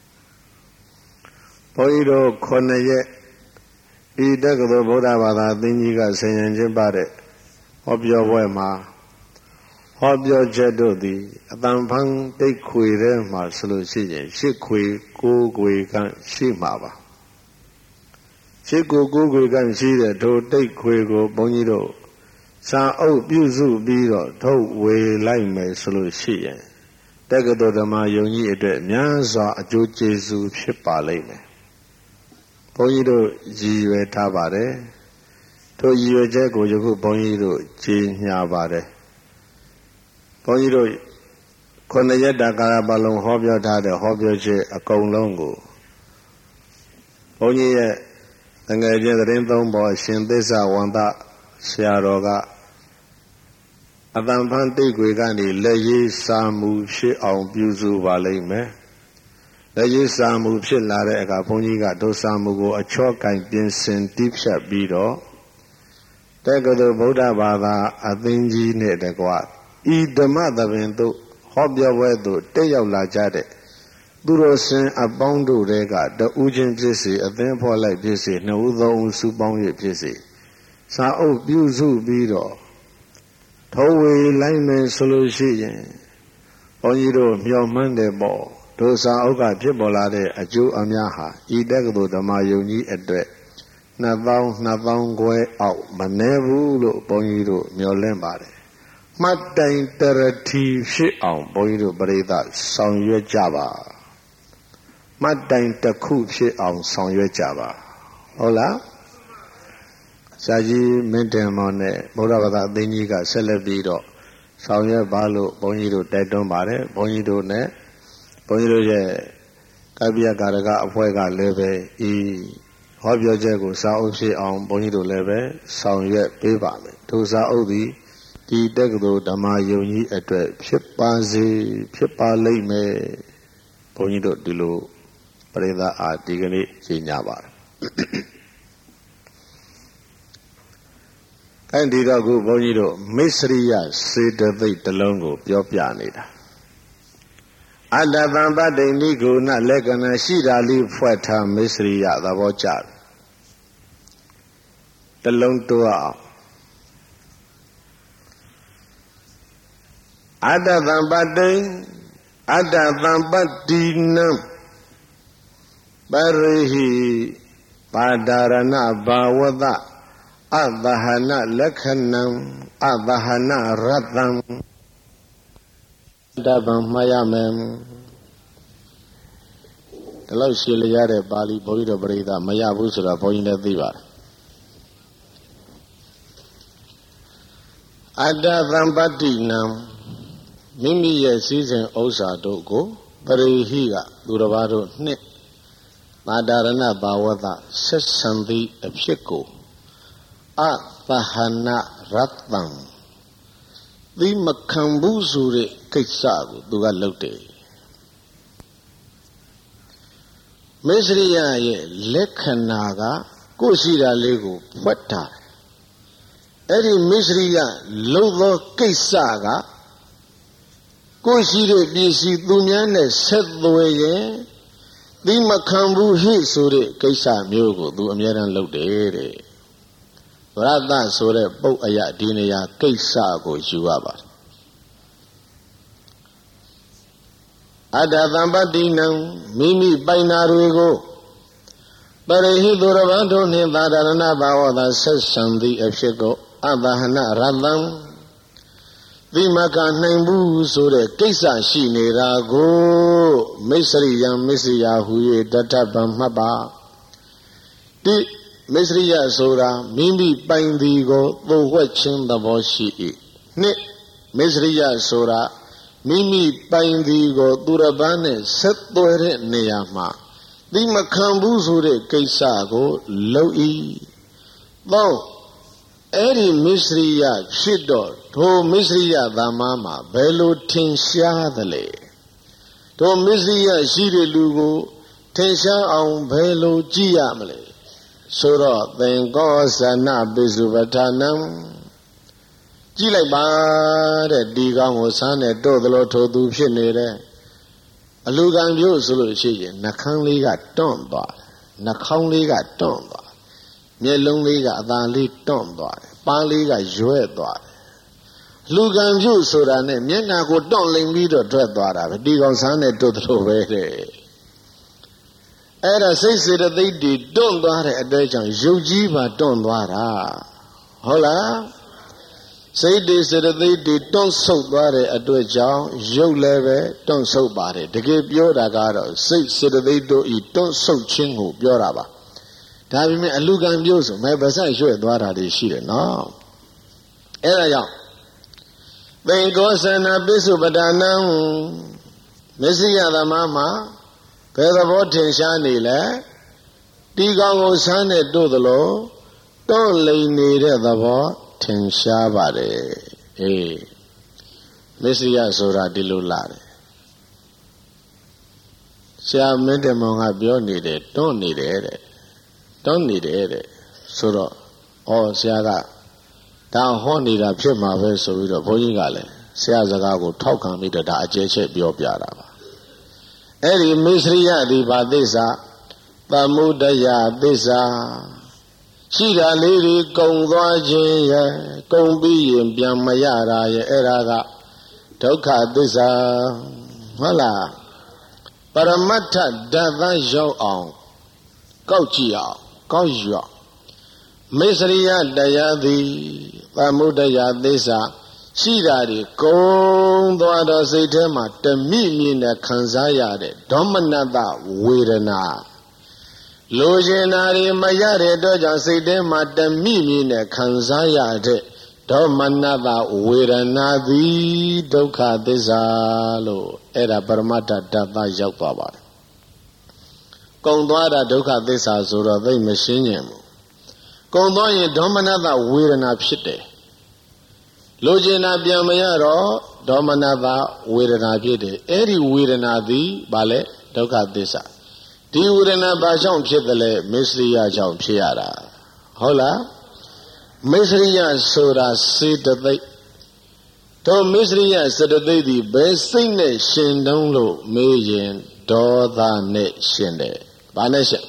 ဘုန်းကြီးတို့ခုနှစ်ရက်ဤတက္ကသိုလ်ဗုဒ္ဓဘာသာအသင်းကြီးကဆင်ញံကျင်းပတဲ့ဟောပြောပွဲမှာဟောပြောချက်တို့သည်အတန်ဖန်တိတ်ခွေထဲမှာဆိုလို့ရှိရင်ရှစ်ခွေကိုးခွေကရှိမှာပါရှစ်ကိုကိုးခွေကရှိတဲ့ထိုတိတ်ခွေကိုဘုန်းကြီးတို့စာအုပ်ပြုစုပြီးတော့ထုတ်ဝေလိုက်မယ်ဆိုလို့ရှိရင်တက္ကသိုလ်ဓမ္မယုံကြီးအတွက်များစွာအကျိုးကျေးဇူးဖြစ်ပါလိမ့်မယ်ဘုန်းကြီးတို့ရည်ရွယ်ထားပါတယ်ထိုရည်ရွယ်ချက်ကိုယခုဘုန်းကြီးတို့ကြီးညာပါတယ်ဘုန်းကြီးတို့ခုနှစ်ရက်တာကာလပတ်လုံးဟောပြောထားတဲ့ဟောပြောချက်အကုန်လုံးကိုဘုန်းကြီးရဲ့ငယ်ချင်းသတင်းသုံးပေါ်ရှင်သစ္စာဝန္တဆရာတော်ကအတန်ဖန်တိတ်ွေကနေလက်ရေးစာမှုဖြစ်အောင်ပြုစုပါလိမ့်မယ်လက်ရေးစာမှုဖြစ်လာတဲ့အခါဘုန်းကြီးကဒုစာမှုကိုအချော့ကင်ပြင်ဆင်တိဖြတ်ပြီးတော့တက္ကသိုလ်ဗုဒ္ဓဘာသာအသင်းကြီးနဲ့တကွဤဓမ္မသဘင်တို့ဟောပြောပွဲသို့တက်ရောက်လာကြတဲ့သူတော်စင်အပေါင်းတို့တွေကတဦးချင်းဖြစ်စေအသင်းဖွဲ့လိုက်ဖြစ်စေနှစ်ဦးသုံးဦးစုပေါင်း၍ဖြစ်စေစာအုပ်ပြုစုပြီးတော့ထုံးဝေလိုက်မယ်ဆိုလို့ရှိရင်ဘုန်းကြီးတို့မျှော်မှန်းတယ်ပေါ့ဒုစာအုပ်ကဖြစ်ပေါ်လာတဲ့အကျိုးအများဟာဤတက္ကသိုလ်ဓမ္မယုံကြီးအတွက်နှစ်သောင်းနှစ်သောင်းခွဲအောက်မနှဲဘူးလို့ဘုန်းကြီးတို့မျှော်လင့်ပါတယ်မှတ်တိုင်တရထီဖြစ်အောင်ဘုန်းကြီးတို့ပရိသတ်ဆောင်ရွက်ကြပါမှတ်တိုင်တစ်ခုဖြစ်အောင်ဆောင်ရွက်ကြပါဟုတ်လားစာကြီးမင်းတင်မောင်နဲ့ဗုဒ္ဓဘာသာအသင်းကြီးကဆက်လက်ပြီးတော့ဆောင်ရွက်ပါလို့ဘုန်းကြီးတို့တိုက်တွန်းပါတယ်ဘုန်းကြီးတို့နဲ့ဘုန်းကြီးတို့ရဲ့ကပ္ပိယကာရကအဖွဲ့ကလည်းပဲဤဟောပြောချက်ကိုစာအုပ်ဖြစ်အောင်ဘုန်းကြီးတို့လည်းပဲဆောင်ရွက်ပေးပါမယ်ဒုစာအုပ်သည်ဒီတက္ကသိုလ်ဓမ္မယုံကြီးအတွက်ဖြစ်ပါစေဖြစ်ပါလိမ့်မယ်ဘုန်းကြီးတို့ဒီလိုပရိသတ်အားဒီကနေ့ရှင်းကြပါတယ်အဲ့ဒီတော့ခုဘုန်းကြီးတို့မစ္စရိယစေတသိက်တစ်လုံးကိုပြောပြနေတာအတ္တသံပတ္တိနိဂုဏလက္ခဏာရှိတာလေးဖွဲ့ထားမစ္စရိယသဘောကျတယ်တစ်လုံးတိုးအောင်အတ္တသံပတ္တိအတ္တသံပတ္တိနံပရိဟိပါဒရဏဘာဝတအသဟနလက္ခဏံအသဟနရတ္တံတပံမှားရမယ်ဒီလောက်ရှင်းလျရတဲ့ပါဠိဘုန်းကြီးတို့ပရိသတ်မရဘူးဆိုတော့ဘုန်းကြီးလည်းသိပါတယ်အတ္တသံပတ္တိနံမိမိရဲ့စည်းစိမ်ဥစ္စာတို့ကိုပရိဟိကသူတစ်ပါးတို့နှစ်ပါဒရဏဘာဝတဆက်ဆံသည့်အဖြစ်ကိုအသဟနရတ္တံဒီမခံဘူးဆိုတဲ့ကိစ္စကိုသူကလုပ်တယ်မစ္စရိယရဲ့လက္ခဏာကကိုယ်ရှိတာလေးကိုဖွက်တာအဲ့ဒီမစ္စရိယလုံးသောကိစ္စကကိုယ်ရှိတဲ့ပစ္စည်းသူများနဲ့ဆက်သွယ်ရင်ဒီမခံဘူးဟိဆိုတဲ့ကိစ္စမျိုးကိုသူအများအားလုပ်တယ်တဲ့ရတ္တဆိုတဲ့ပုတ်အရာဒီနေရာကိစ္စကိုယူရပါတယ်အတ္တသံပတ္တိနံမိမိပိုင်နာတွေကိုပရိဟိသူရဘတို့နှင့်သာဒရဏဘာဝသာဆက်ဆံသည့်အဖြစ်ကိုအသဟနရတ္တံဒီမကနိုင်ဘူးဆိုတဲ့ကိစ္စရှိနေတာကိုမိစ္ဆရိယံမစ္စယဟူ၍တထဗံမှတ်ပါတိမစ္စရိယဆိုတာမိမိပိုင်သည်ကိုသို့ဝှက်ခြင်းသဘောရှိ၏နှစ်မစ္စရိယဆိုတာမိမိပိုင်သည်ကိုသူတစ်ပါးနဲ့ဆက်သွယ်တဲ့နေရာမှာဒီမခံဘူးဆိုတဲ့ကိစ္စကိုလုပ်၏သောအဲ့ဒီမစ္စရိယဖြစ်တော့ထိုမစ္စရိယသာမမှာဘယ်လိုထင်ရှားသလဲထိုမစ္စရိယရှိတဲ့လူကိုထင်ရှားအောင်ဘယ်လိုကြည့်ရမလဲဆိုတော့သင်္ကောသနပိစုပဋ္ဌာနံကြည့်လိုက်ပါတဲ့ဒီကောင်းကိုဆန်းနဲ့တို့သလိုထိုသူဖြစ်နေတယ်အလူကံမျိုးဆိုလို့ရှိရင်နှာခမ်းလေးကတွန့်သွားတယ်နှာခေါင်းလေးကတွန့်သွားမျက်လုံးလေးကအသာလေးတွန့်သွားတယ်ပန်းလေးကရွဲ့သွားတယ်လူကံမျိုးဆိုတာနဲ့မျက်နှာကိုတွန့်လိမ်ပြီးတော့ထွက်သွားတာပဲဒီကောင်းဆန်းနဲ့တို့သလိုပဲတဲ့အဲ့ဒါစိတ်စေတသိက်တွေတွန့်သွားတဲ့အတွေ့အကြုံရုပ်ကြီးပါတွန့်သွားတာဟုတ်လားစိတ်တွေစေတသိက်တွေတွန့်ဆုတ်သွားတဲ့အတွေ့အကြုံရုပ်လည်းပဲတွန့်ဆုတ်ပါတယ်တကယ်ပြောတာကတော့စိတ်စေတသိက်တို့ဤတွန့်ဆုတ်ခြင်းကိုပြောတာပါဒါပေမဲ့အလူကံမျိုးဆိုမဲပါးစပ်ရွှဲ့သွားတာတွေရှိတယ်နော်အဲ့ဒါကြောင့်သင်္ကောသနပိစုပဋ္ဌာနံမစ္စရိယသမမှာဘယ်သဘောထင်ရှားနေလဲဒီကောင်ကိုဆန်းနဲ့တို့သလိုတွန့်လိမ်နေတဲ့သဘောထင်ရှားပါတယ်အေးမစ္စရိယဆိုတာဒီလိုလာတယ်ဆရာမင်းတမောင်ကပြောနေတယ်တွန့်နေတယ်တဲ့တွန့်နေတယ်တဲ့ဆိုတော့ဩဆရာကဒါဟောနေတာဖြစ်မှာပဲဆိုပြီးတော့ဘုန်းကြီးကလည်းဆရာစကားကိုထောက်ခံပြီးတော့ဒါအကျဲချက်ပြောပြတာပါအဲ့ဒီမစ္စရိယဒီဘာသစ္စာသမုဒယသစ္စာရှိတာလေးတွေကုံသွားခြင်းရဲ့ကုံပြီးရင်ပြန်မရတာရဲ့အဲ့ဒါကဒုက္ခသစ္စာဟုတ်လားပရမတ္ထဓာတ်သရောက်အောင်ကောက်ကြည့်အောင်ကောက်ယူအောင်မစ္စရိယတရားသည်သမုဒယသစ္စာရှိတာတွေကုံသွားတော့စိတ်ထဲမှာတမိမြင်နဲ့ခံစားရတဲ့ဒေါမနတဝေဒနာလိုချင်တာတွေမရတဲ့အတွက်ကြောင့်စိတ်ထဲမှာတမိမြင်နဲ့ခံစားရတဲ့ဒေါမနတဝေဒနာသည်ဒုက္ခသစ္စာလို့အဲ့ဒါပရမတ္ထဓာတ်ရောက်သွားပါတယ်ကုံသွားတာဒုက္ခသစ္စာဆိုတော့သိမရှင်းညင်ဘူးကုံသွားရင်ဒေါမနတဝေဒနာဖြစ်တယ်လိုချင်တာပြန်မရတော့ဒေါမနတဝေဒနာဖြစ်တယ်အဲ့ဒီဝေဒနာသည်ဘာလဲဒုက္ခသစ္စာဒီဝေဒနာဘာကြောင့်ဖြစ်တယ်လဲမစ္စရိယကြောင့်ဖြစ်ရတာဟုတ်လားမစ္စရိယဆိုတာစေတသိက်တို့မစ္စရိယစေတသိက်ဒီဘယ်စိတ်နဲ့ရှင်တုံးလို့မေးရင်ဒေါသနဲ့ရှင်တယ်ဘာနဲ့ရှင်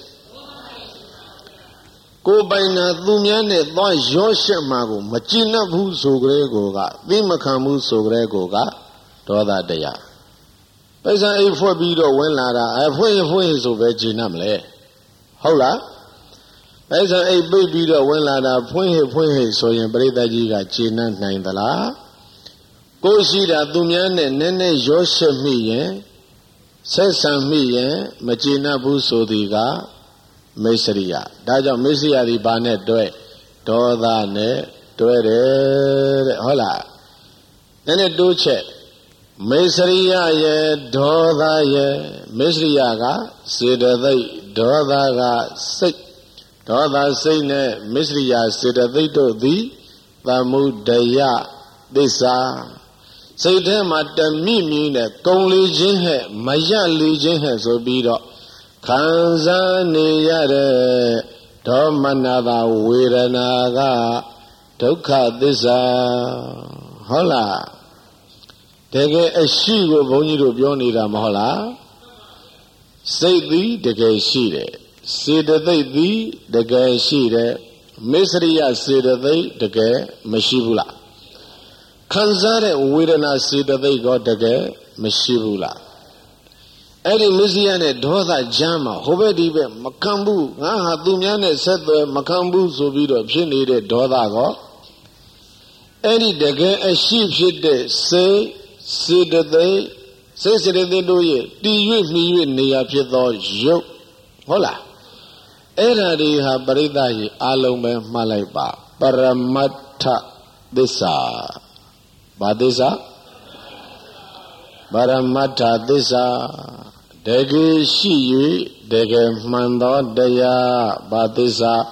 ကိုယ်ပိုင်နာသူများနဲ့သွားရောရှက်မှာကိုမကြည်နပ်ဘူးဆိုကြတဲ့ကိုကသိမခံဘူးဆိုကြတဲ့ကိုကဒေါသတရားပိဿံအိတ်ဖွက်ပြီးတော့ဝင်လာတာအဖွင့်ဖွင့်ဆိုပဲကြည်နပ်မလဲဟုတ်လားပိဿံအိတ်ပိတ်ပြီးတော့ဝင်လာတာဖွင့်ဟဖွင့်ဟဆိုရင်ပရိသတ်ကြီးကကြည်နပ်နိုင်သလားကိုရှိတာသူများနဲ့နည်းနည်းရောရှက်မိရင်ဆက်ဆံမိရင်မကြည်နပ်ဘူးဆိုသည်ကမစ္စရိယဒါကြောင့်မစ္စရိယဒီဘာနဲ့တွဲဒေါသနဲ့တွဲတယ်တဲ့ဟုတ်လားနည်းနည်းတိုးချက်မစ္စရိယရဲ့ဒေါသရဲ့မစ္စရိယကစေတသိက်ဒေါသကစိတ်ဒေါသစိတ်နဲ့မစ္စရိယစေတသိက်တို့သည်သမုဒယသစ္စာစိတ်ထဲမှာတမိမိနဲ့ကုံလေခြင်းဟဲ့မရလေခြင်းဟဲ့ဆိုပြီးတော့ခံစားနေရတဲ့ဒေါမနတဝေဒနာကဒုက္ခသစ္စာဟုတ်လားတကယ်အရှိကိုဘုန်းကြီးတို့ပြောနေတာမဟုတ်လားစိတ်သည်တကယ်ရှိတယ်စေတသိက်သည်တကယ်ရှိတယ်မစ္စရိယစေတသိက်တကယ်မရှိဘူးလားခံစားတဲ့ဝေဒနာစေတသိက်ကတကယ်မရှိဘူးလားအဲ့ဒီမစ္စရိယနဲ့ဒေါသကြမ်းမှာဟိုဘက်ဒီဘက်မခံဘူးငါဟာသူများနဲ့ဆက်သွယ်မခံဘူးဆိုပြီးတော့ဖြစ်နေတဲ့ဒေါသကအဲ့ဒီတကယ်အရှိဖြစ်တဲ့စိတ်စေတသိက်စိတ်စေတသိက်တို့ရဲ့တည်၍မှီ၍နေရာဖြစ်သောယုတ်ဟုတ်လားအဲ့ဒါတွေဟာပရိသတ်ကြီးအလုံးပဲမှတ်လိုက်ပါပရမတ္ထသစ္စာဘာသစ္စာပရမတ္ထသစ္စာတကယ်ရှိ၍တကယ်မှန်သောတရားဘာသစ္စာ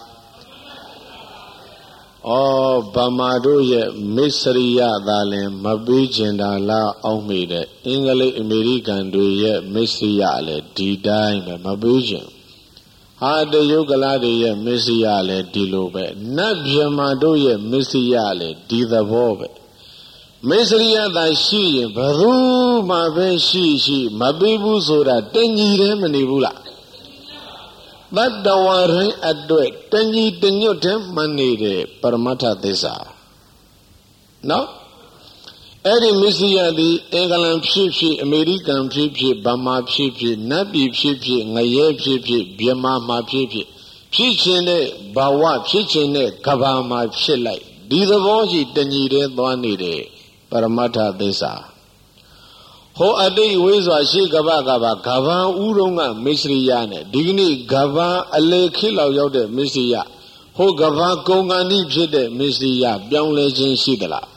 ဩဗမာတို့ရဲ့မစ္စရိယသာလင်မပေးကျင်တာလားအောက်မိတဲ့အင်္ဂလိပ်အမေရိကန်တွေရဲ့မစ္စရိယလည်းဒီတိုင်းပဲမပေးကျင်ဟာတယုတ်ကလာတွေရဲ့မစ္စရိယလည်းဒီလိုပဲနတ်ဗြဟ္မာတို့ရဲ့မစ္စရိယလည်းဒီသဘောပဲမစ္စရိယသာရှိရင်ဘယ်သူမှပဲရှိရှိမပေးဘူးဆိုတာတညီတည်းမနေဘူးလားတတ္တဝရင်းအတွက်တညီတညွတ်တည်းမှနေတဲ့ပရမတ္ထသစ္စာနော်အဲ့ဒီမစ္စရိယသည်အင်္ဂလန်ဖြစ်ဖြစ်အမေရိကန်ဖြစ်ဖြစ်ဗမာဖြစ်ဖြစ်နတ်ပြည်ဖြစ်ဖြစ်ငရဲဖြစ်ဖြစ်ဗြဟ္မာမှာဖြစ်ဖြစ်ဖြစ်ခြင်းတဲ့ဘာဝဖြစ်ခြင်းတဲ့ကဘာမှာဖြစ်လိုက်ဒီသဘောရှိတညီတည်းသွားနေတဲ့ပရမတ္ထသစ္စာဟောအတိတ်ဝေးစွာရှိကဘာကဘာကဘာဥရုံးကမစ္စရိယနဲ့ဒီကနေ့ကဘာအလေခိလောက်ရောက်တဲ့မစ္စရိယဟောကဘာကုံကံဤဖြစ်တဲ့မစ္စရိယပြောင်းလဲခြင်းရှိသလား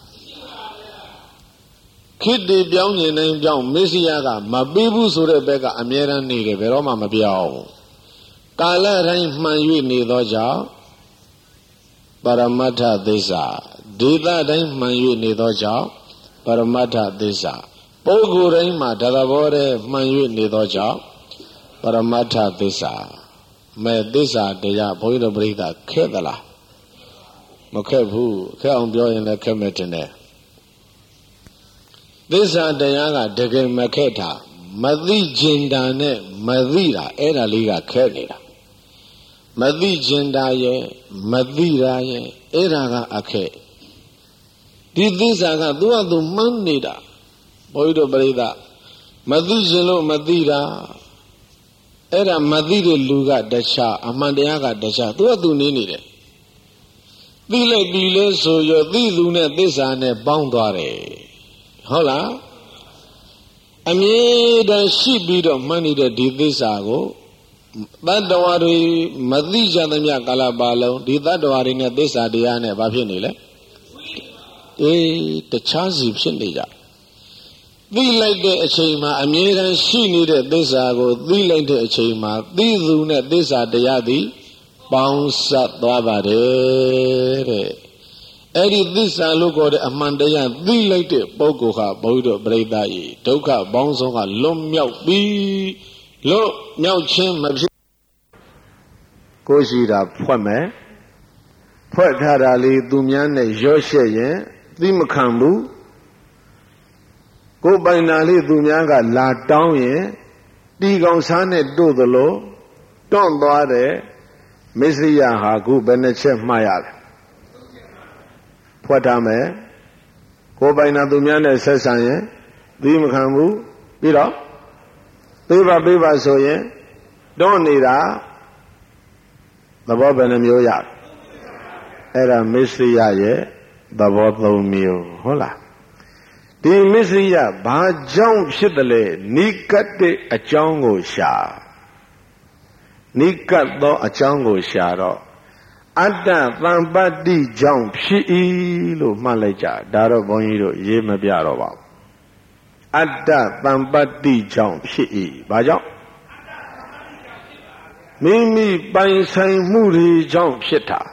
ခေတ္တပြောင်းကျင်တိုင်းပြောင်းမစ္စရိယကမပေးဘူးဆိုတဲ့ဘက်ကအမြဲတမ်းနေတယ်ဘယ်တော့မှမပြောင်းဘူးကာလတိုင်းမှန်၍နေသောကြောင့်ပရမတ္ထသစ္စာဒေသတိုင်းမှန်၍နေသောကြောင့်ပရမတ္ထသစ္စာပုဂ္ဂိုလ်တိုင်းမှာဒါသဘောတည်းမှန်၍နေသောကြောင့်ပရမတ္ထသစ္စာမဲ့သစ္စာတရားဘုန်းကြီးတို့ပြိဿခက်သလားမခက်ဘူးခက်အောင်ပြောရင်လည်းခက်မယ်တင်တယ်သစ္စာတရားကတကယ်မခက်တာမသိကျင်တာနဲ့မသိတာအဲ့ဒါလေးကခက်နေတာမသိကျင်တာရဲ့မသိတာရဲ့အဲ့ဒါကအခက်ဒီသစ္စာကသူ့အတူမှန်းနေတာဘုရားတို့ပြိဿမသိကျင်လို့မသိတာအဲ့ဒါမသိတဲ့လူကတခြားအမှန်တရားကတခြားသူ့အတူနေနေတယ်သိလိုက်ပြီလဲဆိုရသိသူနဲ့သစ္စာနဲ့ပေါင်းသွားတယ်ဟုတ်လားအမြဲတမ်းရှိပြီးတော့မှန်းနေတဲ့ဒီသစ္စာကိုတတ္တဝါတွေမသိကြသမျှကာလပါလုံးဒီတတ္တဝါတွေနဲ့သစ္စာတရားနဲ့ဘာဖြစ်နေလဲအေးတခြားစီဖြစ်နေကြသိလိုက်တဲ့အချိန်မှာအမြဲတမ်းရှိနေတဲ့သစ္စာကိုသိလိုက်တဲ့အချိန်မှာသိသူနဲ့သစ္စာတရားသည်ပေါင်းစပ်သွားပါတယ်တဲ့အဲ့ဒီသစ္စာလို့ခေါ်တဲ့အမှန်တရားသိလိုက်တဲ့ပုဂ္ဂိုလ်ဟာဘုရားတို့ပြိဿကြီးဒုက္ခပေါင်းစုံကလွတ်မြောက်ပြီးလွတ်မြောက်ခြင်းမဖြစ်ကိုရှိတာဖွက်မယ်ဖွက်ထားတာလေးသူများနဲ့ရောရှက်ရင်သိမခံဘူးကိုပိုင်တာလေးသူများကလာတောင်းရင်တီကောင်စားနဲ့တို့သလိုတွန့်သွားတဲ့မစ္စရိယဟာခုဘယ်နှချက်မှားရလဲဖွက်ထားမယ်ကိုပိုင်တာသူများနဲ့ဆက်ဆံရင်သိမခံဘူးပြီးတော့ပေးပါပေးပါဆိုရင်တွန့်နေတာသဘောဘယ်နှမျိုးရအဲ့ဒါမစ္စရိယရဲ့သဘောသုံးမျိုးဟုတ်လားဒီမစ္စရိယဘာကြောင့်ဖြစ်တယ်လဲနိကတ်တဲ့အကြောင်းကိုရှာနိကတ်သောအကြောင်းကိုရှာတော့အတ္တသံပတ္တိကြောင့်ဖြစ်၏လို့မှတ်လိုက်ကြဒါတော့ဘုန်းကြီးတို့ရေးမပြတော့ပါဘူးအတ္တသံပတ္တိကြောင့်ဖြစ်၏ဘာကြောင့်မိမိပိုင်ဆိုင်မှုတွေကြောင့်ဖြစ်တာ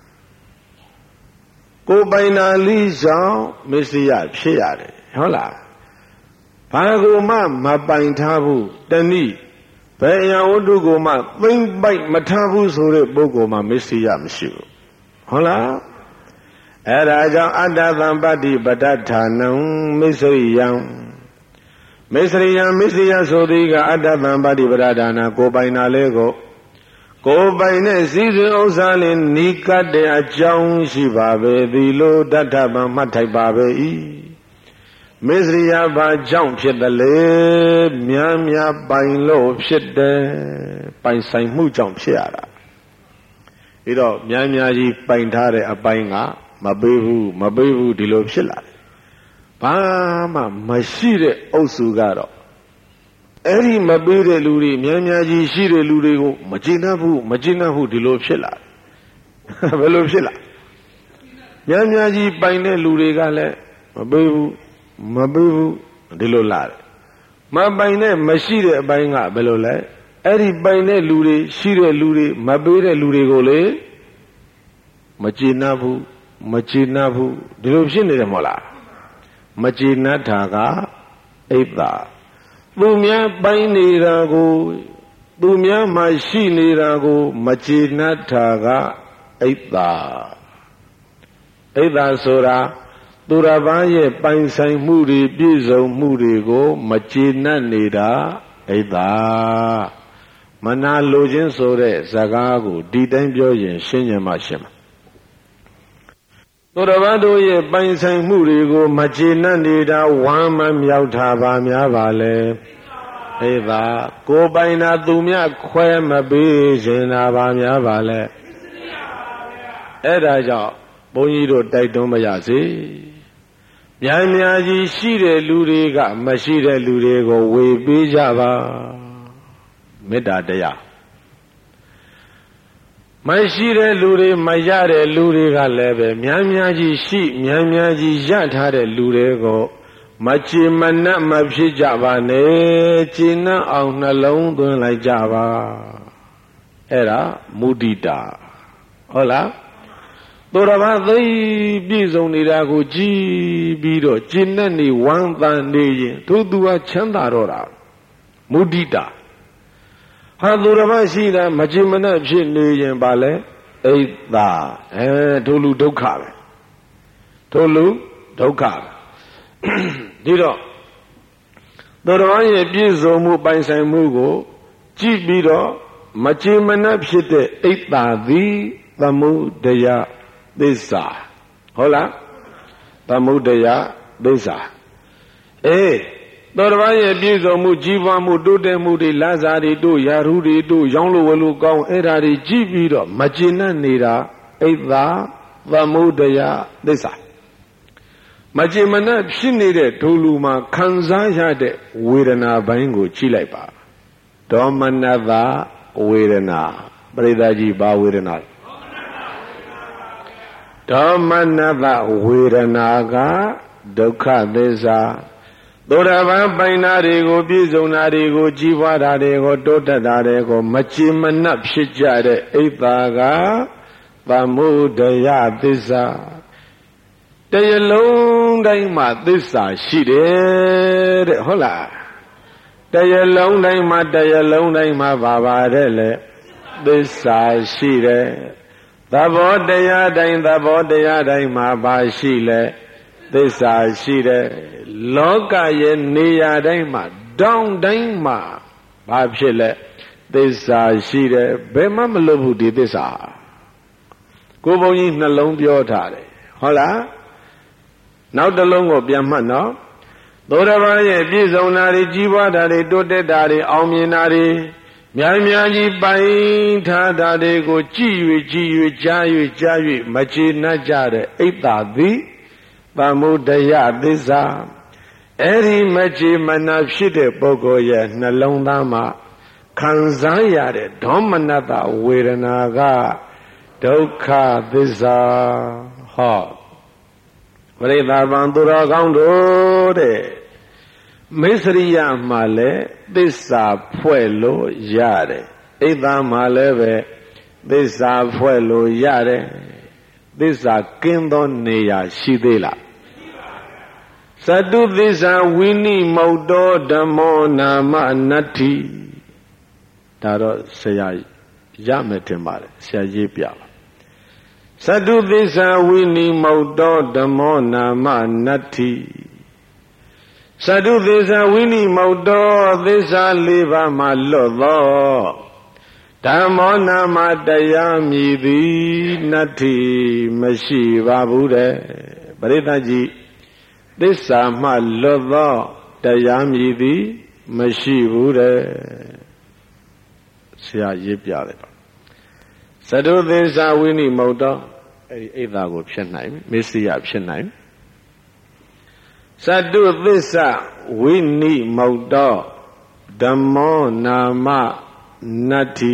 ကိုပိုင်နာလိကြောင့်မစ္စရိယဖြစ်ရတယ်ဟုတ်လားဘာကိုမှမပိုင်ထားဘူးတဏိဘယ်အရာဝတ္ထုကိုမှသိမ့်ပိုက်မထားဘူးဆိုတဲ့ပုဂ္ဂိုလ်မှာမစ္စရိယမရှိဘူးဟုတ်လားအဲ့ဒါကြောင့်အတ္တသံပတ္တိပဋ္ဌဌာနံမစ္စရိယံမစ္စရိယံမစ္စရိယဆိုသည်ကအတ္တသံပတ္တိပဋ္ဌဌာနကိုပိုင်နာလေးကိုကိုပိုင်နဲ့စည်းစိမ်ဥစ္စာလေးနိကတ်တဲ့အကြောင်းရှိပါပဲဒီလိုတတ္ထပံမှတ်ထိုက်ပါပဲဤမစ္စရိယဘာကြောင့်ဖြစ်တယ်လေများများပိုင်လို့ဖြစ်တယ်ပိုင်ဆိုင်မှုကြောင့်ဖြစ်ရတာပြီးတော့များများကြီးပိုင်ထားတဲ့အပိုင်းကမပေးဘူးမပေးဘူးဒီလိုဖြစ်လာတယ်ဘာမှမရှိတဲ့အုပ်စုကတော့အဲ့ဒီမပေးတဲ့လူတွေများများကြီးရှိတဲ့လူတွေကိုမကျေနပ်ဘူးမကျေနပ်ဘူးဒီလိုဖြစ်လာတယ်ဘယ်လိုဖြစ်လာများများကြီးပိုင်တဲ့လူတွေကလည်းမပေးဘူးမပေးဘူးဒီလိုလာတယ်မပိုင်တဲ့မရှိတဲ့အပိုင်းကဘယ်လိုလဲအဲ့ဒီပိုင်တဲ့လူတွေရှိတဲ့လူတွေမပေးတဲ့လူတွေကိုလေမကျေနပ်ဘူးမကျေနပ်ဘူးဒီလိုဖြစ်နေတယ်မဟုတ်လားမကျေနပ်တာကအိတ်သာသူများပိုင်နေတာကိုသူများမှရှိနေတာကိုမကျေနပ်တာကအိတ်သာအိတ်သာဆိုတာသူတစ်ပါးရဲ့ပိုင်ဆိုင်မှုတွေပြည့်စုံမှုတွေကိုမကျေနပ်နေတာအိတ်သာမနာလိုခြင်းဆိုတဲ့စကားကိုဒီတိုင်းပြောရင်ရှင်းရင်မှရှင်းမှာသူတစ်ပါးတို့ရဲ့ပိုင်ဆိုင်မှုတွေကိုမကျေနပ်နေတာဝမ်းမမြောက်တာပါများပါလေအိတ်သာကိုပိုင်တာသူများခွဲမပေးခြင်းတာပါများပါလေအဲ့ဒါကြောင့်ဘုန်းကြီးတို့တိုက်တွန်းမရစေများများကြီးရှိတဲ့လူတွေကမရှိတဲ့လူတွေကိုဝေပေးကြပါမေတ္တာတရားမရှိတဲ့လူတွေမရတဲ့လူတွေကလည်းပဲများများကြီးရှိများများကြီးရထားတဲ့လူတွေကိုမချေမနှက်မဖြစ်ကြပါနဲ့ချေနှက်အောင်နှလုံးသွင်းလိုက်ကြပါအဲ့ဒါမုဒိတာဟုတ်လားသူတော်ဘာသိပြည့်စုံနေတာကိုကြည်ပြီးတော့ကျင့်နဲ့နေဝမ်းတန်နေရင်သူသူဟာချမ်းသာတော့တာမုဒိတာဟာသူတော်ဘာရှိတာမကျင်မနှက်ဖြစ်နေရင်ပါလဲအိတ်သာအဲထိုလူဒုက္ခပဲထိုလူဒုက္ခပဲဒီတော့သောတော်ရဲ့ပြည့်စုံမှုပိုင်ဆိုင်မှုကိုကြည့်ပြီးတော့မချေမနှက်ဖြစ်တဲ့အိတ်တာသည်သမုဒယသစ္စာဟုတ်လားသမုဒယသစ္စာအေးသောတော်ရဲ့ပြည့်စုံမှုကြီးပွားမှုတိုးတက်မှုတွေလစားတွေတို့ယာရုတွေတို့ရောင်းလို့ဝယ်လို့ကောင်းအဲ့ဓာတွေကြည့်ပြီးတော့မချေနှက်နေတာအိတ်တာသမုဒယသစ္စာမချေမနှက်ဖြစ်နေတဲ့ဒုလူမှာခံစားရတဲ့ဝေဒနာပိုင်းကိုကြည့်လိုက်ပါဒေါမနတဝေဒနာပရိသတ်ကြီးဘာဝေဒနာဒေါမနတဝေဒနာကဒုက္ခသစ္စာသောတာပန်ပိုင်နာတွေကိုပြည့်စုံတာတွေကိုကြီးပွားတာတွေကိုတိုးတက်တာတွေကိုမချေမနှက်ဖြစ်ကြတဲ့အိတ်တာကသမုဒယသစ္စာတရလုံးတိုင်းမှာသစ္စာရှိတယ်တဲ့ဟုတ်လားတရလုံးတိုင်းမှာတရလုံးတိုင်းမှာဘာပါတဲ့လဲသစ္စာရှိတယ်သဘောတရားတိုင်းသဘောတရားတိုင်းမှာဘာရှိလဲသစ္စာရှိတယ်လောကရဲ့နေရာတိုင်းမှာတောင်းတိုင်းမှာဘာဖြစ်လဲသစ္စာရှိတယ်ဘယ်မှမလွတ်ဘူးဒီသစ္စာကိုဘုန်းကြီးနှလုံးပြောထားတယ်ဟုတ်လားနောက်တစ်လုံးကိုပြန်မှတ်နော်သောတာပန်ရဲ့ပြည့်စုံတာတွေကြီးပွားတာတွေတိုးတက်တာတွေအောင်မြင်တာတွေများများကြီးပိုင်ထားတာတွေကိုကြည်၍ကြည်၍ကြား၍ကြား၍မချေနှက်ကြတဲ့အိတ်တာသည်သမုဒယသစ္စာအဲ့ဒီမချေမနှက်ဖြစ်တဲ့ပုဂ္ဂိုလ်ရဲ့နှလုံးသားမှာခံစားရတဲ့ဒေါမနတဝေဒနာကဒုက္ခသစ္စာဟောပရိသတ်ပန်သူတော်ကောင်းတို့တဲ့မိစ္ဆရိယမှာလည်းသစ္စာဖွဲ့လို့ရတယ်အိတ်သားမှာလည်းပဲသစ္စာဖွဲ့လို့ရတယ်သစ္စာကင်းသောနေရာရှိသေးလားသတုသစ္စာဝိနိမုတ်တောဓမ္မောနာမနတ္ထိဒါတော့ဆရာရမယ်ထင်ပါတယ်ဆရာရေးပြပါသတုသစ္စာဝိနိမုတ်တောဓမ္မောနာမနတ္ထိသတုသစ္စာဝိနိမုတ်တောသစ္စာလေးပါးမှာလွတ်သောဓမ္မောနာမတရားမြည်သည်နတ္ထိမရှိပါဘူးတဲ့ပရိသတ်ကြီးသစ္စာမှလွတ်သောတရားမြည်သည်မရှိဘူးတဲ့ဆရာရေးပြတယ်သတုသစ္စာဝိနိမုတ်တောအဲ့ဒီအိတ်သားကိုဖြစ်နိုင်မစ္စရိယဖြစ်နိုင်သတုသစ္စာဝိနိမုတ်တောဓမ္မောနာမနတ္ထိ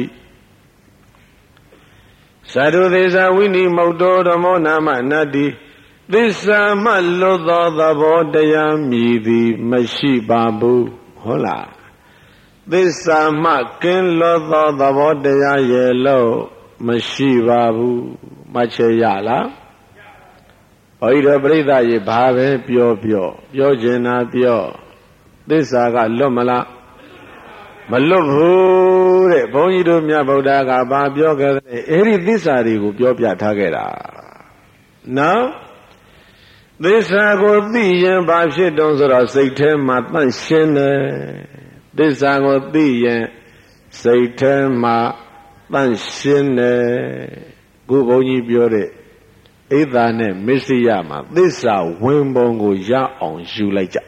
သတုသစ္စာဝိနိမုတ်တောဓမ္မောနာမနတ္ထိသစ္စာမှလွတ်သောသဘောတရားမြည်သည်မရှိပါဘူးဟုတ်လားသစ္စာမှကင်းလွတ်သောသဘောတရားရဲ့လို့မရှိပါဘူးမှတ်ချက်ရလားဘုရားပရိသတ်ရေဘာပဲပြောပြောပြောချင်တာပြောသစ္စာကလွတ်မလားမလွတ်ဘူးတဲ့ဘုန်းကြီးတို့မြတ်ဗုဒ္ဓကဘာပြောခဲ့တဲ့အဲ့ဒီသစ္စာတွေကိုပြောပြထားခဲ့တာနော်သစ္စာကိုသိရင်ဘာဖြစ်တုံးဆိုတော့စိတ်ထဲမှာတန့်ရှင်းတယ်သစ္စာကိုသိရင်စိတ်ထဲမှာတန့်ရှင်းတယ်ခုဘုန်းကြီးပြောတဲ့ဣဒ္ဓာနဲ့မစ္စရိယမှာသစ္စာဝင်ပုံကိုရအောင်ယူလိုက်ကြ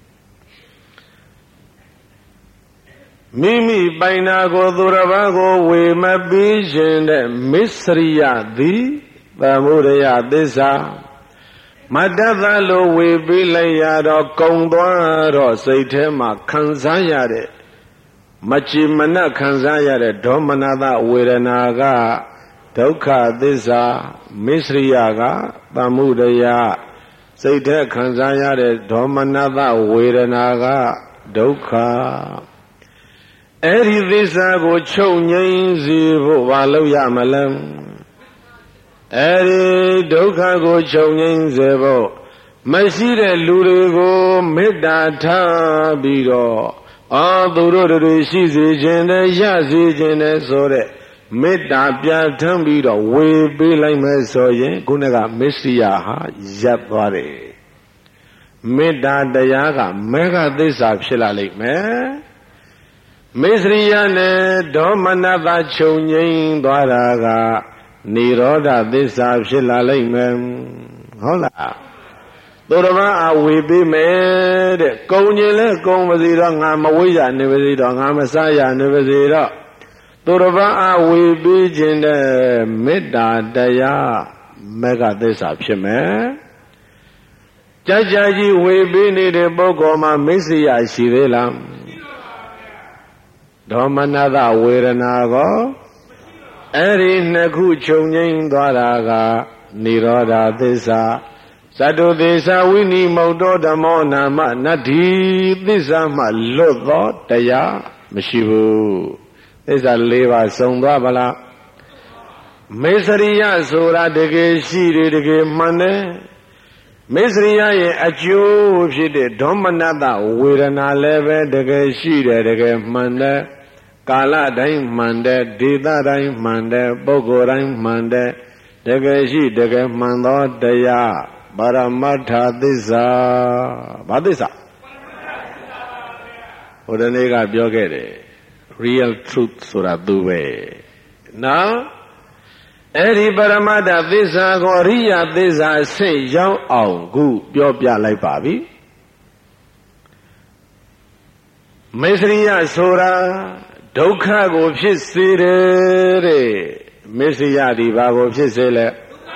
မိမိပိုင်နာကိုသူတစ်ပါးကိုဝေမပေးခြင်းတဲ့မစ္စရိယသည်သမုဒယသစ္စာမတ္တသလိုဝေပေးလိုက်ရတော့ကုံသွားတော့စိတ်ထဲမှာခံစားရတဲ့မချေမနှက်ခံစားရတဲ့ဒေါမနတဝေဒနာကဒုက္ခသစ္စာမစ္စရိယကသမုဒယစိတ်ထဲခံစားရတဲ့ဒေါမနတဝေဒနာကဒုက္ခအဲ့ဒီသစ္စာကိုချုပ်ငြိမ်းစေဖို့ဘာလုပ်ရမလဲအဲ့ဒီဒုက္ခကိုချုပ်ငြိမ်းစေဖို့မရှိတဲ့လူတွေကိုမေတ္တာထားပြီးတော့အာသူတို့တွေရှိစေခြင်းနဲ့ရစေခြင်းနဲ့ဆိုတဲ့မေတ္တာပြဋ္ဌာန်းပြီးတော့ဝေပေးလိုက်မယ်ဆိုရင်ခုနကမစ္စရိယဟာရပ်သွားတယ်မေတ္တာတရားကမေဃသစ္စာဖြစ်လာလိမ့်မယ်မေစရိယနဲ့ဒေါမနတချုပ်ငြိမ်းသွားတာကနိရောဓသစ္စာဖြစ်လာလိမ့်မယ်ဟုတ်လားသူတော်ဘာအဝေပေးမယ်တဲ့ကုံကျင်လဲကုံပါစေတော့ငါမဝိဇ္ဇာနေပါစေတော့ငါမစားရနေပါစေတော့သူတော်ဘာအဝေပေးခြင်းတဲ့မေတ္တာတရားမေဃသစ္စာဖြစ်မယ်ကြကြကြီးဝေပေးနေတဲ့ပုဂ္ဂိုလ်မှာမစ္စရိယရှိသေးလားဒေါမနတဝေဒနာကိုအဲ့ဒီနှစ်ခုချုပ်ငြိမ်းသွားတာကနိရောဓသစ္စာသတ္တုသစ္စာဝိနိမုတ်တောဓမ္မောနာမနတ္ထိသစ္စာမှလွတ်သောတရားမရှိဘူးသစ္စာ၄ပါးစုံသွားပါလားမေစရိယဆိုတာတကယ်ရှိတယ်တကယ်မှန်တယ်မေစရိယရဲ့အကျိုးဖြစ်တဲ့ဒေါမနတဝေဒနာလည်းပဲတကယ်ရှိတယ်တကယ်မှန်တယ်ကာလတိုင်းမှန်တယ်ဒေသတိုင်းမှန်တယ်ပုဂ္ဂိုလ်တိုင်းမှန်တယ်တကယ်ရှိတကယ်မှန်သောတရားပရမတ္ထသစ္စာဘာသစ္စာဟိုတနေ့ကပြောခဲ့တယ် real truth ဆိုတာသူပဲနော်အဲ့ဒီပရမတ္ထသစ္စာကိုအရိယသစ္စာဆင့်ရောက်အောင်ခုပြောပြလိုက်ပါပြီမေစရိယဆိုတာဒုက္ခကိုဖြစ်စေတယ်တဲ့မေစရိယဒီဘာကိုဖြစ်စေလဲ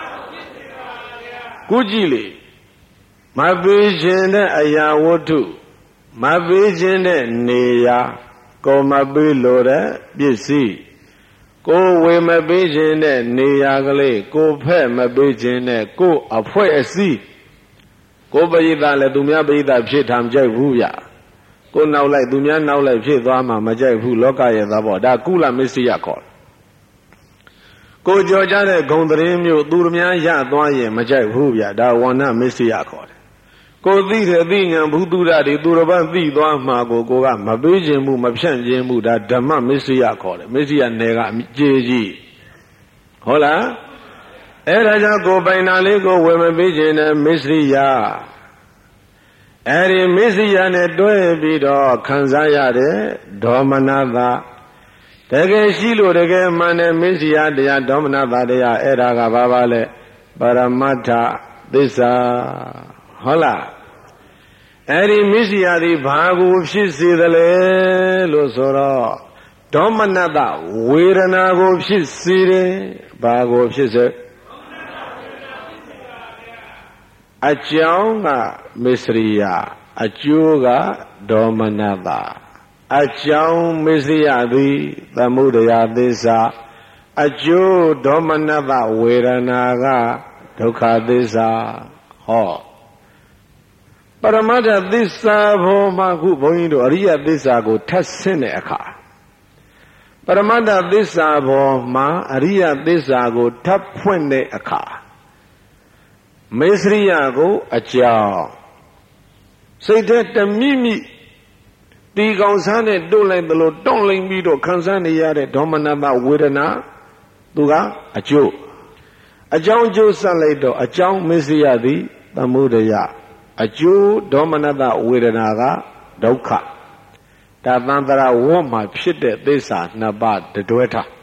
ကုကြည့်လေမပေးခြင်းတဲ့အရာဝတ္ထုမပေးခြင်းတဲ့နေရာကိုမပေးလို့တဲ့ပစ္စည်းကိုဝေမပေးခြင်းတဲ့နေရာကလေးကိုဖက်မပေးခြင်းတဲ့ကိုအဖွဲ့အစည်းကိုပရိသတ်လည်းသူများပရိသတ်ဖြစ်တာမကြိုက်ဘူးဗျကိုနောက်လိုက်သူများနောက်လိုက်ဖြစ်သွားမှမကြိုက်ဘူးလောကရဲ့သားပေါ့ဒါကုလမစ္စရိယခေါ်ကိုကြော်ကြတဲ့ဂုံတရင်မျိုးသူများရသွားရင်မကြိုက်ဘူးဗျဒါဝဏ္ဏမစ္စရိယခေါ်တယ်ကိုသိတဲ့အသိဉာဏ်ဘုသူရတွေသူတော်ဘာသိသွားမှကိုကိုကမပေးခြင်းဘူးမဖြန့်ခြင်းဘူးဒါဓမ္မမစ္စရိယခေါ်တယ်မစ္စရိယနယ်ကအကျေကြီးဟုတ်လားအဲ့ဒါကြောင့်ကိုပိုင်နာလေးကိုဝယ်မပေးခြင်းနဲ့မစ္စရိယအဲ့ဒီမစ္စရိယနဲ့တွဲပြီးတော့ခံစားရတဲ့ဒေါမနတတကယ်ရှိလို့တကယ်မှန်တဲ့မစ္စရိယတရားဒေါမနတတရားအဲ့ဒါကဘာပါလဲပရမတ္ထသစ္စာဟုတ်လားအဲ့ဒီမစ္စရိယဒီဘာကိုဖြစ်စေသလဲလို့ဆိုတော့ဒေါမနတဝေဒနာကိုဖြစ်စေတယ်ဘာကိုဖြစ်စေအကြောင်းကမစ္စရိယအကျိုးကဒေါမနတအကြောင်းမစ္စရိယသည်သမုဒယသစ္စာအကျိုးဒေါမနတဝေဒနာကဒုက္ခသစ္စာဟောပရမတ္ထသစ္စာဘောမှာခုဘုန်းကြီးတို့အရိယသစ္စာကိုထပ်ဆင့်တဲ့အခါပရမတ္ထသစ္စာဘောမှာအရိယသစ္စာကိုထပ်ဖွင့်တဲ့အခါမေစရိယကိုအကြောင်းစိတ်ထဲတမိမိတီကောင်စားနဲ့တို့လိုက်သလိုတွန့်လိမ့်ပြီးတော့ခံစားနေရတဲ့ဒေါမနတဝေဒနာသူကအကျိုးအကြောင်းအကျိုးဆက်လိုက်တော့အကြောင်းမေစရိယသည်သမုဒယအကျိုးဒေါမနတဝေဒနာကဒုက္ခဒါသံတရာဝတ်မှာဖြစ်တဲ့သစ္စာနှစ်ပါးတွဲထား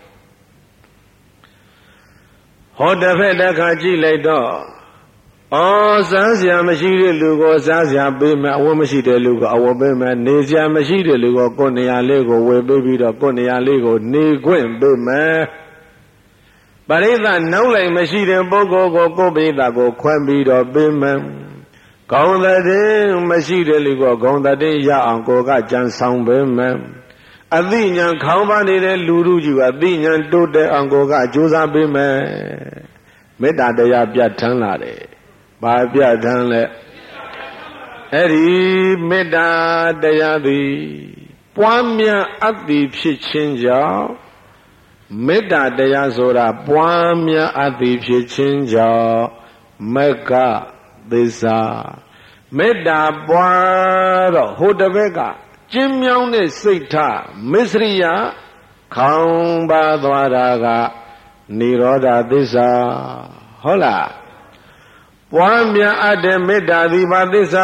ဟောတစ်ဖက်တစ်ခါကြည့်လိုက်တော့အော်စားစရာမရှိတဲ့လူကိုစားစရာပေးမယ်အဝတ်မရှိတဲ့လူကိုအဝတ်ပေးမယ်နေစရာမရှိတဲ့လူကိုကိုယ်နေရာလေးကိုဝယ်ပေးပြီးတော့ကိုယ်နေရာလေးကိုနေခွင့်ပေးမယ်ပရိသတ်နောက်လိုက်မရှိတဲ့ပုဂ္ဂိုလ်ကိုကိုယ်ပရိသတ်ကိုခွဲပြီးတော့ပေးမယ်ကောင်းတဲ့မရှိတဲ့လူကိုကောင်းတဲ့ရအောင်ကိုကကြံဆောင်ပေးမယ်အသိဉာဏ်ခေါင်းပါနေတဲ့လူလူကြီးကအသိဉာဏ်တိုးတက်အောင်ကိုကကြိုးစားပေးမယ်မေတ္တာတရားပြဋ္ဌာန်းလာတယ်ဘာပြဋ္ဌာန်းလဲအဲ့ဒီမေတ္တာတရားသည်ပွားများအပ်သည်ဖြစ်ခြင်းကြောင့်မေတ္တာတရားဆိုတာပွားများအပ်သည်ဖြစ်ခြင်းကြောင့်မက္ခသစ္စာမေတ္တာပွားတော့ဟိုတစ်ဘက်ကကျင်းမြောင်းတဲ့စိတ်ထားမစ္စရိယခေါင်းပါသွားတာကနိရောဓသစ္စာဟုတ်လားပွားများအပ်တဲ့မေတ္တာသည်ဘာသစ္စာ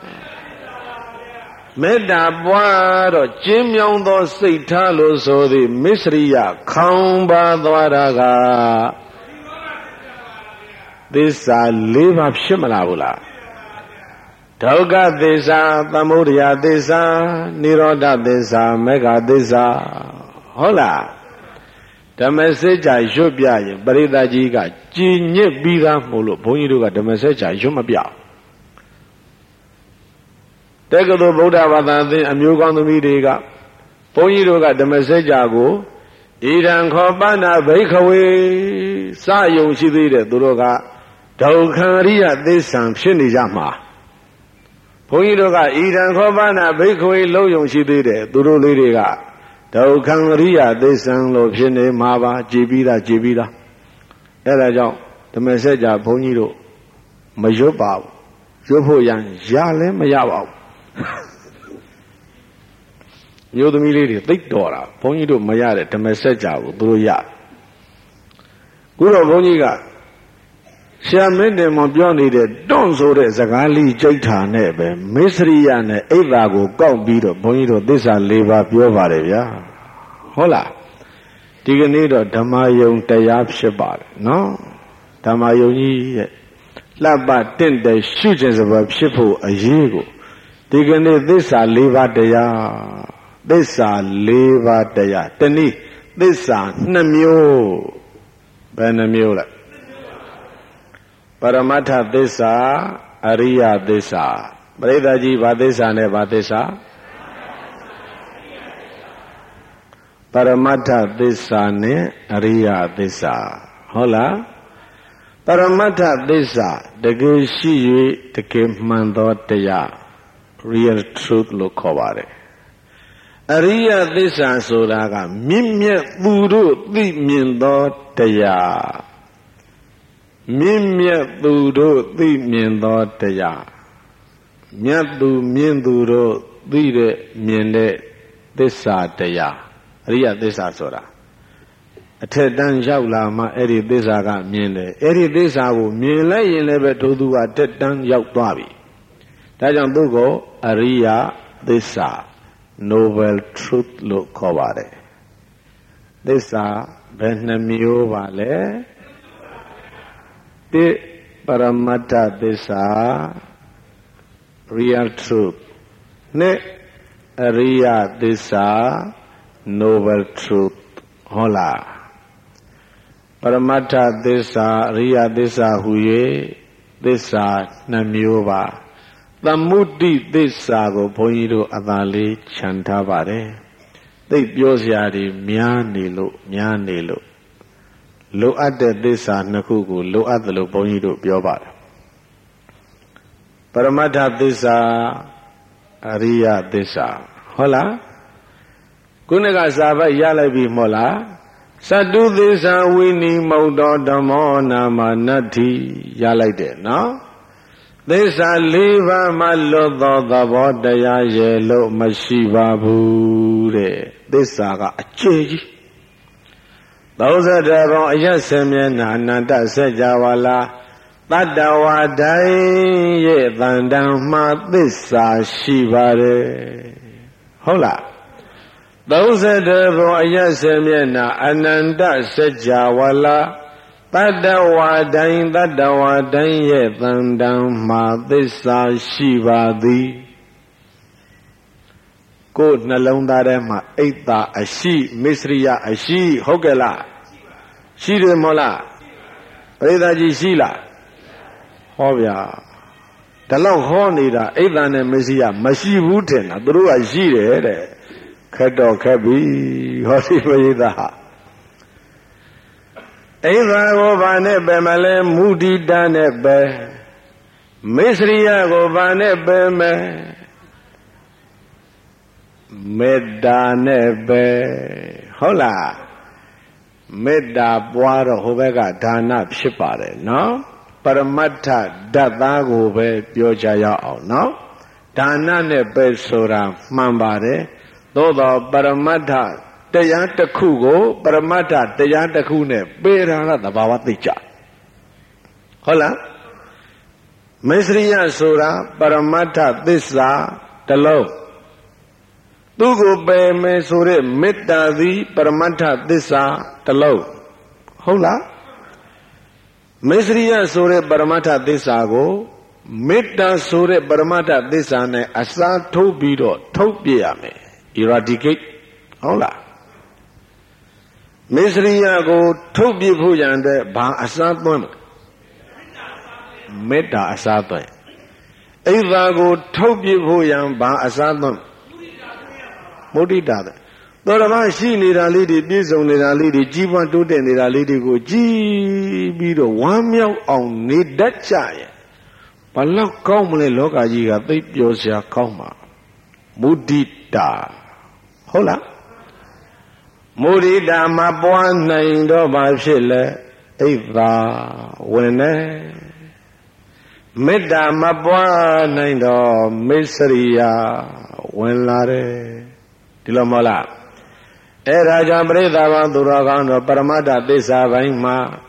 မေတ္တာပွားတော့ကျင်းမြောင်းသောစိတ်ထားလို့ဆိုသည်မစ္စရိယခေါင်းပါသွားတာကသစ္စာလေးပါးဖြစ်မလားဘူးလားဒုက္ခသစ္စာသမုဒယသစ္စာនិရောဓသစ္စာမေဃသစ္စာဟုတ်လားဓမ္မစကြာရွတ်ပြရင်ပရိသတ်ကြီးကကြည်ညစ်ပြီးသားမို့လို့ဘုန်းကြီးတို့ကဓမ္မစကြာရွတ်မပြတက္ကသိုလ်ဗုဒ္ဓဘာသာသင်အမျိုးကောင်းသမီးတွေကဘုန်းကြီးတို့ကဓမ္မစကြာကိုဣဒံခောပဏဘိခဝေစယုံရှိသေးတယ်သူတို့ကဒုက္ခရိယသစ္စာဖြစ်နေကြမှာဘုန်းကြီးတို့ကဣဒံခောပဏဘိခဝေလုံးယုံရှိသေးတယ်သူတို့လေးတွေကဒုက္ခရိယသစ္စာလို့ဖြစ်နေမှာပါကြည်ပြီးသားကြည်ပြီးသားအဲဒါကြောင့်ဓမ္မစကြာဘုန်းကြီးတို့မရွတ်ပါဘူးရွတ်ဖို့ရန်ရလည်းမရပါဘူးမျိုးသမီးလေးတွေသိတော်တာဘုန်းကြီးတို့မရတဲ့ဓမ္မစကြာကိုသူတို့ရခုတော့ဘုန်းကြီးကဆရာမင်းတင်မပြောနေတဲ့တွန့်ဆိုတဲ့စကားလေးကြိတ်ထာနဲ့ပဲမစ္စရိယနဲ့အိတ်သာကိုကောက်ပြီးတော့ဘုန်းကြီးတို့သစ္စာ၄ပါးပြောပါတယ်ဗျာဟုတ်လားဒီကနေ့တော့ဓမ္မယုံတရားဖြစ်ပါတယ်နော်ဓမ္မယုံကြီးရဲ့လှပတင့်တယ်ရှုခြင်းစပါဖြစ်ဖို့အရေးကိုဒီကနေ့သစ္စာ၄ပါးတရားသစ္စာ၄ပါးတရားတနည်းသစ္စာ၂မျိုးဘယ်နှမျိုးလဲပရမတ္ထသစ္စာအရိယသစ္စာပရိသတ်ကြီးဘာသစ္စာနဲ့ဘာသစ္စာပရမတ္ထသစ္စာနဲ့အရိယသစ္စာဟုတ်လားပရမတ္ထသစ္စာတကယ်ရှိ၍တကယ်မှန်သောတရား real truth လို့ခေါ်ပါတယ်အရိယသစ္စာဆိုတာကမြင့်မြတ်သူတို့သိမြင်သောတရားမြင့်မြတ်သူတို့သိမြင်သောတရားမြတ်သူမြင့်သူတို့သိတဲ့မြင်တဲ့သစ္စာတရားအရိယသစ္စာဆိုတာအထက်တန်းရောက်လာမှအဲ့ဒီသစ္စာကမြင်တယ်အဲ့ဒီသစ္စာကိုမြင်လိုက်ရင်လည်းပဲထိုသူကတက်တန်းရောက်သွားပြီဒါကြောင့်သူကိုအရိယသစ္စာ noble truth လို့ခေါ်ပါတယ်သစ္စာဘယ်နှမျိုးပါလဲတိပရမတ္ထသစ္စာ real truth နဲ့အရိယသစ္စာ noble truth ဟုတ်လားပရမတ္ထသစ္စာအရိယသစ္စာဟူ၍သစ္စာနှမျိုးပါသမုဒိသစ္စာကိုဘုန်းကြီးတို့အသာလေးခြံထားပါတယ်သိပြောစရာတွေများနေလို့များနေလို့လိုအပ်တဲ့သစ္စာနှစ်ခုကိုလိုအပ်တယ်လို့ဘုန်းကြီးတို့ပြောပါတယ်ပရမတ္ထသစ္စာအရိယသစ္စာဟုတ်လားခုနကစာပိုက်ရလိုက်ပြီမဟုတ်လားသတ္တုသစ္စာဝိနိမုတ်တော်ဓမ္မောနာမနတ္ထိရလိုက်တယ်နော်သစ္စာလေးပါးမှလွတ်သောသဘောတရားရဲ့လို့မရှိပါဘူးတဲ့သစ္စာကအကျယ်ကြီးသုံးဆယ်ပေါင်းအယက်ဆမျက်နှာအနန္တစัจ java လာတတ္တဝါတိုင်းရဲ့တန်တန်မှသစ္စာရှိပါတယ်ဟုတ်လားသုံးဆယ်ပေါင်းအယက်ဆမျက်နှာအနန္တစัจ java လာတတ္တဝါတိုင်းတတ္တဝါတိုင်းရဲ့တန်တန်မှသစ္စာရှိပါသည်ကိုယ်နှလုံးသားထဲမှာအိတ်တာအရှိမစ္စရိယအရှိဟုတ်ကဲ့လားရှိတယ်မဟုတ်လားပရိသတ်ကြီးရှိလားဟောဗျာဒါလောက်ဟောနေတာအိတ်တာနဲ့မစ္စရိယမရှိဘူးထင်တာသူတို့ကရှိတယ်တဲ့ခက်တော့ခက်ပြီဟောဒီပရိသတ်ဟာအိဗာကိုဘာနဲ့ပဲမလဲမုဒိတာနဲ့ပဲမစ္စရိယကိုဘာနဲ့ပဲမယ်မေတ္တာနဲ့ပဲဟုတ်လားမေတ္တာပွားတော့ဟိုဘက်ကဒါနဖြစ်ပါတယ်နော်ပရမတ္ထဓာတ်သားကိုပဲပြောကြရအောင်နော်ဒါနနဲ့ပဲဆိုတာမှန်ပါတယ်သို့တော့ပရမတ္ထတရားတစ်ခုကိုပရမတ္ထတရားတစ်ခုနဲ့ပေရာကသဘာဝသိကြဟုတ်လား Maisriya Sura Paramatha Thissa Talong Tugu Pe Me Sure Metta Di Paramatha Thissa Talong Hola Maisriya Sure Paramatha Thissa Go Metta Sure Paramatha Thissa Ne Asa Thobido Thopiyame Eradicate Hola Maisriya Go Thobi Pujande Ba Asa Thom Metta Asatha Eva go Tobi Huyam Ba Asatham Mudita Dorama she need a lady, this only a lady, Jivan to the need a lady go G be the one meal on need that giant. But look commonly look at you at the Yosia Koma Mudita Hola Mudita my boy named by Shille Eva when Metta Mabwa Naindo Misriya Wenlare Tilamola Era Jambreda Vanduragano Paramada Desa Vaima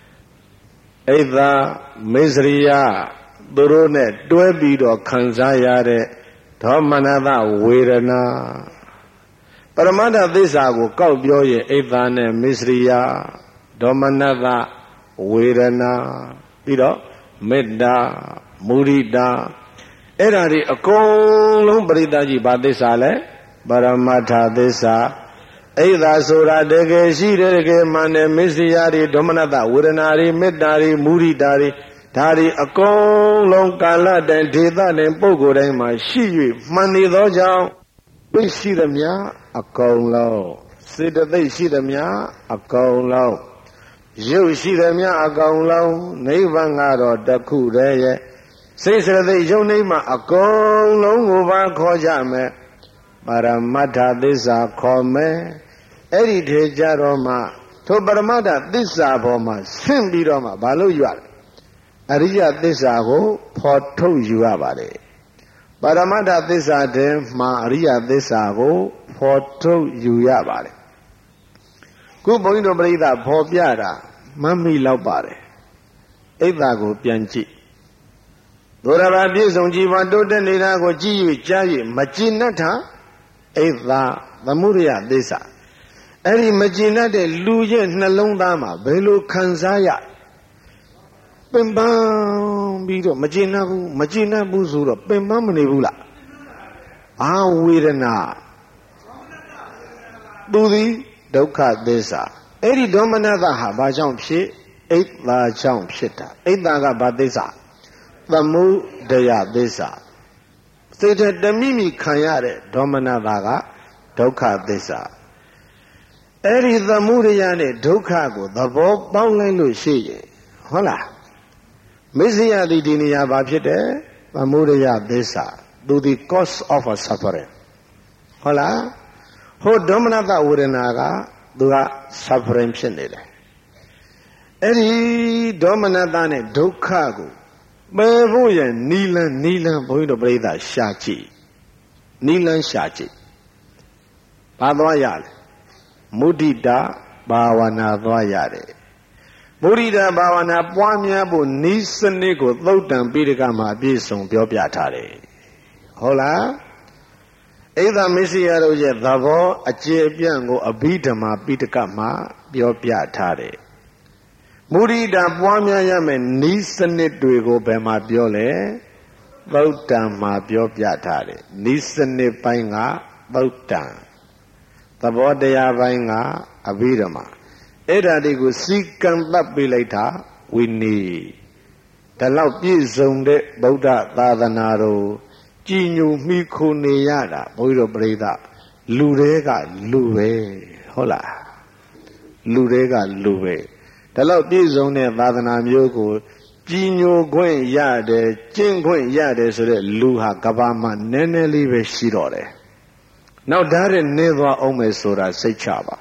Eva Misriya Durune Dwebido Kanzayare Thomanada Wirana Paramada Desa go Kaubyoye Eva ne Misriya Domanada Wirana Pido Metta Murida Erari a colum Britaji Badisale Paramatha Thissa Eda Sura Dege Shirege Mane Misiari Domanada Uranari Mettari Muridari Tari a colum Kala Den Tita Den Pogorema Shi Mani Doja Pishidamia a colo Sita they Shidamia a colo You see them ya a gong low, Navangaro da Kude, says they your name a gong long over Kojame, Paramata Thissa Come, Edite Jaroma, to Paramata Thissa Boma, Simbiroma, Balu Yual, Aria Thissa go, Porto Yuabade, Paramata Thissa de Maria Thissa go, Porto Yuabade. Good point of Brida, Popiara, Mammy Laupare, Evago Pianchi. Dora Bies on Jiva Doden Nirago Ji, Jai, Machinata, Eva, Vamuria Desa. Eri Macina de Luye Nalondama, Belu Kanzaya. Pembam Bido, Macina, Macina Buzura, Pembam Nebula. Ah, Wirena Budi. Doka Thissa. Eri Domanada Habajam Shi, eight la jump shita, eight daga badisa. The mu deya Thissa. Stated the Mimi Kayare, Domanadaga, Doka Thissa. Eri the Muriane, Dokago, the Bob Bowling Shi. Hola. Misia di Dinia Babjete, the Muria Thissa. Do the cause of a suffering. Hola. Ho Domanada Urenaga, Dura suffering Shendele. Eri Domanadane Dokago, Bevoya Nila Nila Boydo Breda Shachi, Nilan Shachi, Padwayal, Mudida Bawana Dwayare, Mudida Bawana Pwamiabu Nisanigo, Lotan Bidikama Bison Biopiatare. Hola. Either Messiaro yet Davo, a Jebiango, a Bidama, Bidakama, Biopia Tare. Murida Buamia Yaman, Nisanit Duigo Bema Biole, Vautama Biopia Tare, Nisanit Panga, Vautan. Tavo de Avanga, a Bidama. Eda de go seek and later, we need. The love is on the Boda Tadanaro. Ginu Miku Neyada, Boyro Breda, Lurega Luve, Hola, Lurega Luve. The Lord is on there, Vadanam Yoko, Ginu Gwen Yade, Jin Gwen Yade, so that Luha Gabama, Nene Live Shirore. Now, that is never Omesora, say Chaba.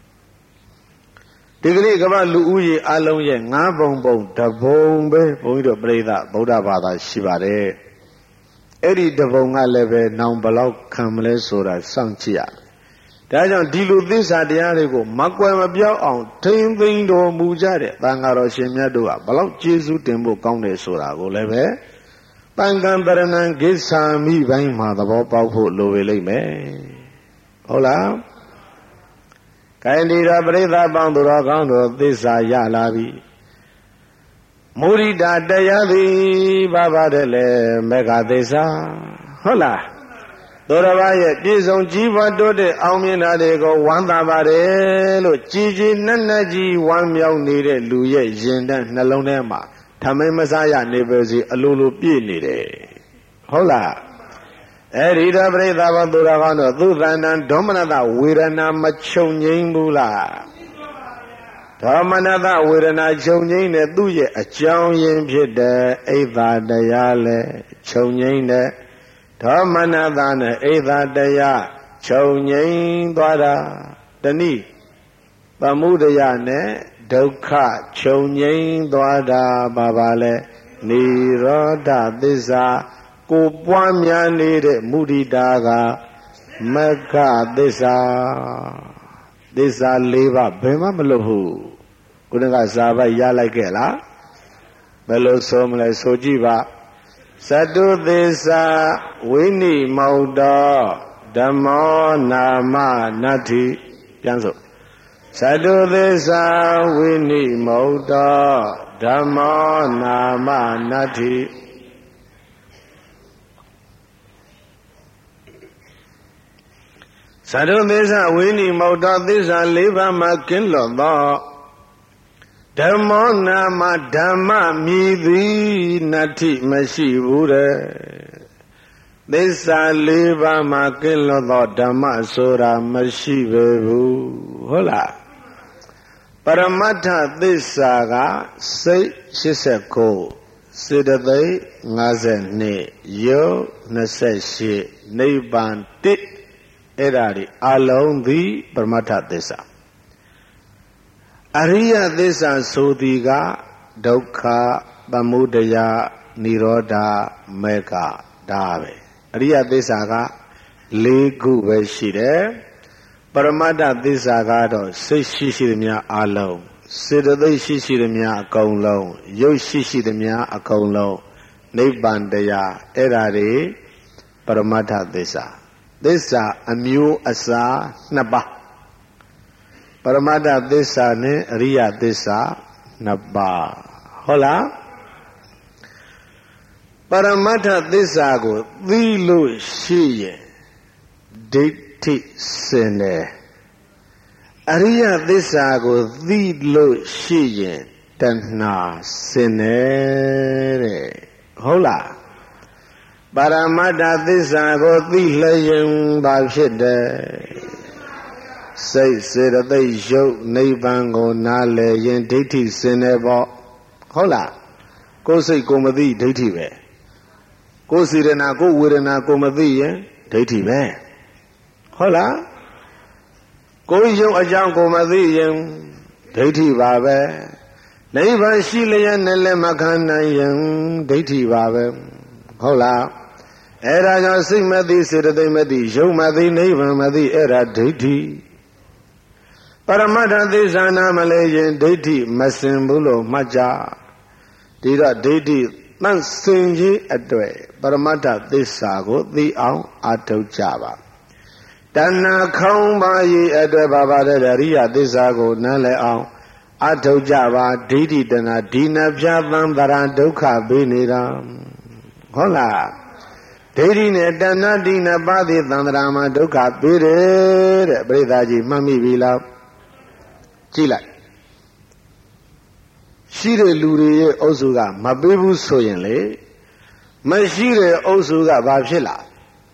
The Greek about Luuye Aloye, Nabombo, the Bombe, Boyro Breda, Boda Bada Shibare. Eri Devonga Leve, Nambalau Kamle Sora, Sanchia. Dajan Dilu this Adiarigo, Makwa Mabia on Tim Vindo Mujare, Bangaro Shemiadua, Balau Jesu Tembo Conde Sora, Goleve, ပံကံပရဏံကိစ္ဆာမိပိုင်းမှာသဘောပေါက်ဖို့လိုပေလိမ့်မယ်ဟုတ်လားကိုင်ဒီတော်ပရိသတ်ပေါင်းသူတော်ကောင်းတို့သစ္စာရလာပြီမုဒိတာတရားသည်ဘာပါတဲ့လေမေဃသစ္စာဟုတ်လားသောရဘာရဲ့ပြည့်စုံကြီးပွားတိုးတဲ့အောင်မြင်တာတွေကိုဝမ်းသာပါတယ်လို့ကြည်ကြည်နက်နက်ကြီးဝမ်းမြောက်နေတဲ့လူရဲ့ရင်တန်းနှလုံးထဲမှာထမင်းမစားရနေပါစေအလိုလိုပြည့်နေတယ်ဟုတ်လားအဲ့ဒီတော့ပြိဿဘောသူတော်ကောင်းတို့သူသဏ္ဍာန်ဒေါမနတဝေဒနာမချုပ်ငြိမ်းဘူးလားဒေါမနတဝေဒနာချုပ်ငြိမ်းတဲ့သူ့ရဲ့အကြောင်းရင်းဖြစ်တဲ့အိဋ္ဌာတရားလဲချုပ်ငြိမ်းတဲ့ဒေါမနတနဲ့အိဋ္ဌာတရားချုပ်ငြိမ်းသွားတာတနည်းသမုဒယနဲ့ဒုက္ခချုပ်ငြိမ်းသွားတာဘာပါလဲနိရောဓသစ္စာကိုပွားများနေတဲ့မုဒိတာကမဂ္ဂသစ္စာသစ္စာ၄ပါးဘယ်မှမလွတ်ဘူးခုနကစာပိုက်ရလိုက်ခဲ့လားဘယ်လိုဆိုမလဲဆိုကြည့်ပါသတ္တုသစ္စာဝိနိမောတောဓမ္မောနာမနတ္ထိပြန်စို့သတ္တုသစ္စာဝိနိမောတောဓမ္မောနာမနတ္ထိသတ္တုသစ္စာဝိနိမောတောသစ္စာ၄ပါးမှာကင်းလွတ်သောဓမ္မောနာမဓမ္မမြည်သည်နတ္ထိမရှိဘူးတဲ့သစ္စာ၄ပါးမှာကင်းလွတ်သောဓမ္မဆိုတာမရှိပဲဘူးဟုတ်လားပရမတ္ထသစ္စာကစိတ်၈၉စေတသိက်၅၂ယုတ်၂၈နိဗ္ဗာန်၁အဲ့ဒါဒီအလုံးသည်ပရမတ္ထသစ္စာအရိယသစ္စာဆိုသည်ကဒုက္ခသမုဒယនិရောဓမေဃဒါပဲအရိယသစ္စာက၄ခုပဲရှိတယ်ပရမတ္ထသစ္စာကတော့စိတ်ရှိရှိသမျှအလုံးစေတသိက်ရှိရှိသမျှအကုန်လုံးရုပ်ရှိရှိသမျှအကုန်လုံးနိဗ္ဗာန်တရားအဲ့ဒါတွေပရမတ္ထသစ္စာသစ္စာအမျိုးအစားနှစ်ပါးပရမတ္ထသစ္စာနဲ့အရိယသစ္စာနှစ်ပါးဟုတ်လားပရမတ္ထသစ္စာကိုသိလို့ရှိရင်ဒိဋ္ဌိစင်တယ်အရိယသစ္စာကိုသိလို့ရှိရင်တဏှာစင်တယ်တဲ့ဟုတ်လားပရမတ္ထသစ္စာကိုသိလျင်ဘာဖြစ်တယ်စိတ်စေတသိက်ရုပ်နိဗ္ဗာန်ကိုနားလည်ရင်ဒိဋ္ဌိစင်တယ်ပေါ့ဟုတ်လားကိုယ်စိတ်ကိုမသိဒိဋ္ဌိပဲကိုယ်စေတနာကိုယ်ဝေဒနာကိုမသိရင်ဒိဋ္ဌိပဲဟုတ်လားကိုယ်ရုပ်အကြောင်းကိုမသိရင်ဒိဋ္ဌိပါပဲနိဗ္ဗာန်ရှိလျက်နဲ့လည်းမခံနိုင်ရင်ဒိဋ္ဌိပါပဲဟုတ်လားအဲ့ဒါကြောင့်စိတ်မသိစေတသိက်မသိရုပ်မသိနိဗ္ဗာန်မသိအဲ့ဒါဒိဋ္ဌိပရမတ္ထသစ္စာနာမလဲရင်ဒိဋ္ဌိမစင်ဘူးလို့မှတ်ကြဒီတော့ဒိဋ္ဌိသန့်စင်ခြင်းအတွက်ပရမတ္ထသစ္စာကိုသိအောင်အထုတ်ကြပါတဏှာခေါင်းပါရေးအတွက်ဘာပါတဲ့ရိယသစ္စာကိုနားလည်အောင်အထုတ်ကြပါဒိဋ္ဌိတဏှာဒီနပြသံတရာဒုက္ခပေးနေတာဟုတ်လားဒိဋ္ဌိနဲ့တဏှာဒီနပါတိသံတရာမှာဒုက္ခပေးတယ်တဲ့ပြိဿကြီးမှတ်မိပြီလားကြည့်လိုက်ရှိတဲ့လူတွေရဲ့အုပ်စုကမပေးဘူးဆိုရင်လေမရှိတဲ့အုပ်စုကဘာဖြစ်လာ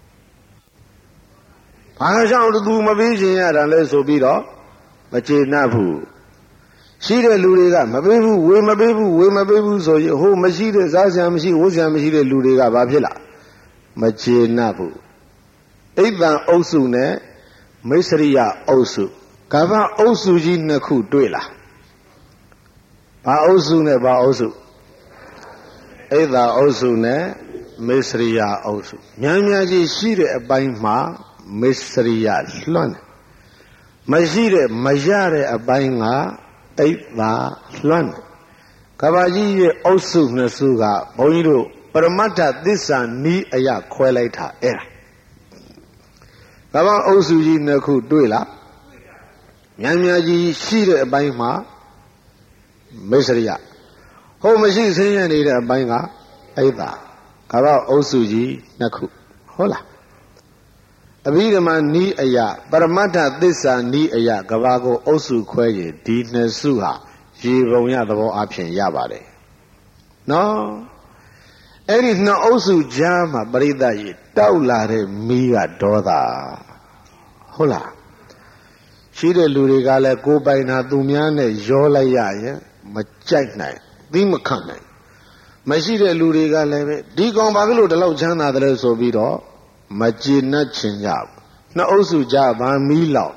ဘာကြောင့်သူမပေးခြင်းရတာလဲဆိုပြီးတော့မကျေနပ်ဘူးရှိတဲ့လူတွေကမပေးဘူးဝေမပေးဘူးဝေမပေးဘူးဆိုရင်ဟိုမရှိတဲ့စားစရာမရှိဝတ်စရာမရှိတဲ့လူတွေကဘာဖြစ်လာမကျေနပ်ဘူးအိဗံအုပ်စုနဲ့မိစ္ဆရိယအုပ်စုကဗ္ဗအုပ်စုကြီးနှစ်ခုတွေ့လားဘာအုပ်စုနဲ့ဘာအုပ်စုအိဗံအုပ်စုနဲ့မိစ္ဆရိယအုပ်စုများများကြီးရှိတဲ့အပိုင်းမှာမိစ္ဆရိယလွှမ်းတယ်မရှိတဲ့မရတဲ့အပိုင်းကအိဗံလွှမ်းတယ်ကဗ္ဗကြီးရဲ့အုပ်စုနှစ်စုကဘုန်းကြီးတို့ပရမတ္ထသစ္စာနီးအရာခွဲလိုက်တာအဲ့ဒါကမ္ဘာအုပ်စုကြီးနှစ်ခုတွေ့လားများများကြီးရှိတဲ့အပိုင်းမှာမိတ်ဆွေရဟိုမရှိဆင်းရဲနေတဲ့အပိုင်းကအဲ့ဒါကမ္ဘာအုပ်စုကြီးနှစ်ခုဟုတ်လားအဘိဓမ္မာနီးအရာပရမတ္ထသစ္စာနီးအရာကဘာကိုအုပ်စုခွဲရင်ဒီနှစ်စုဟာရေပုံရသဘောအဖြစ်ရပါတယ်နော်အဲ့ဒီနှစ်အုပ်စုကြားမှာပရိသတ်ကြီးတောက်လာတဲ့မီးကဒေါသဟုတ်လားရှိတဲ့လူတွေကလည်းကိုယ်ပိုင်တာသူများနဲ့ရောလိုက်ရရင်မကြိုက်နိုင်သိမခံနိုင်မရှိတဲ့လူတွေကလည်းပဲဒီကောင်ဘာဖြစ်လို့ဒီလောက်ချမ်းသာတယ်ဆိုပြီးတော့မကျေနပ်ချင်ကြဘူးနှစ်အုပ်စုကြဗာမီးလောက်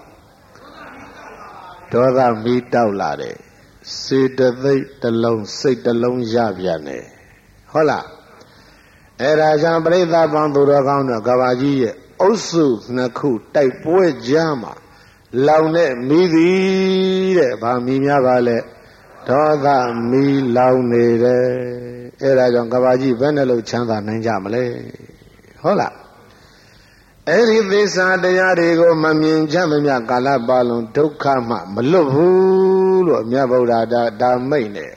ဒေါသမီးတောက်လာတယ်စေတသိက်တစ်လုံးစိတ်တစ်လုံးရပြန်တယ်ဟုတ်လားအဲ့ဒါကြောင့်ပြိဿပေါင်းသူတော်ကောင်းတို့ကဘာကြီးရဲ့အုပ်စုနှစ်ခုတိုက်ပွဲကြားမှာလောင်တဲ့မီးသည်တဲ့ဗာမီးများပါလဲဒေါသမီးလောင်နေတယ်အဲ့ဒါကြောင့်ကဘာကြီးဘယ်နဲ့လို့ချမ်းသာနိုင်ကြမလဲဟုတ်လားအဲ့ဒီသစ္စာတရားတွေကိုမမြင်ကြမမြကာလပတ်လုံးဒုက္ခမှမလွတ်ဘူးလို့မြတ်ဗုဒ္ဓဒါဒါမိတ်နေ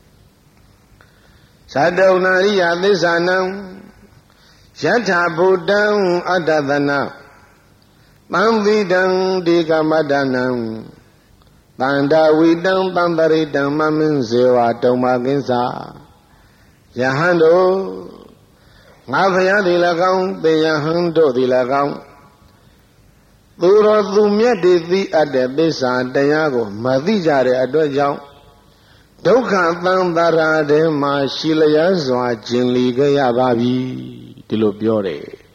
သတ္တုဏရိယသစ္စာနံယထာဘုဒ္ဓံအတ္တသနာသံသီတံဒီကမတ္တနံတန္တဝိတံတံတရိတံမမင်းဇေဝတုံမကင်းစာယဟန်တို့ငါဖယားဒီ၎င်းတေယဟန်တို့ဒီ၎င်းသူတော်သူမြတ်တွေသိအပ်တဲ့သစ္စာတရားကိုမသိကြတဲ့အတွက်ကြောင့်ဒုက္ခသံသရာထဲမှာရှိလျက်စွာကျင်လီခဲ့ရပါပြီဒီလိုပြောတယ်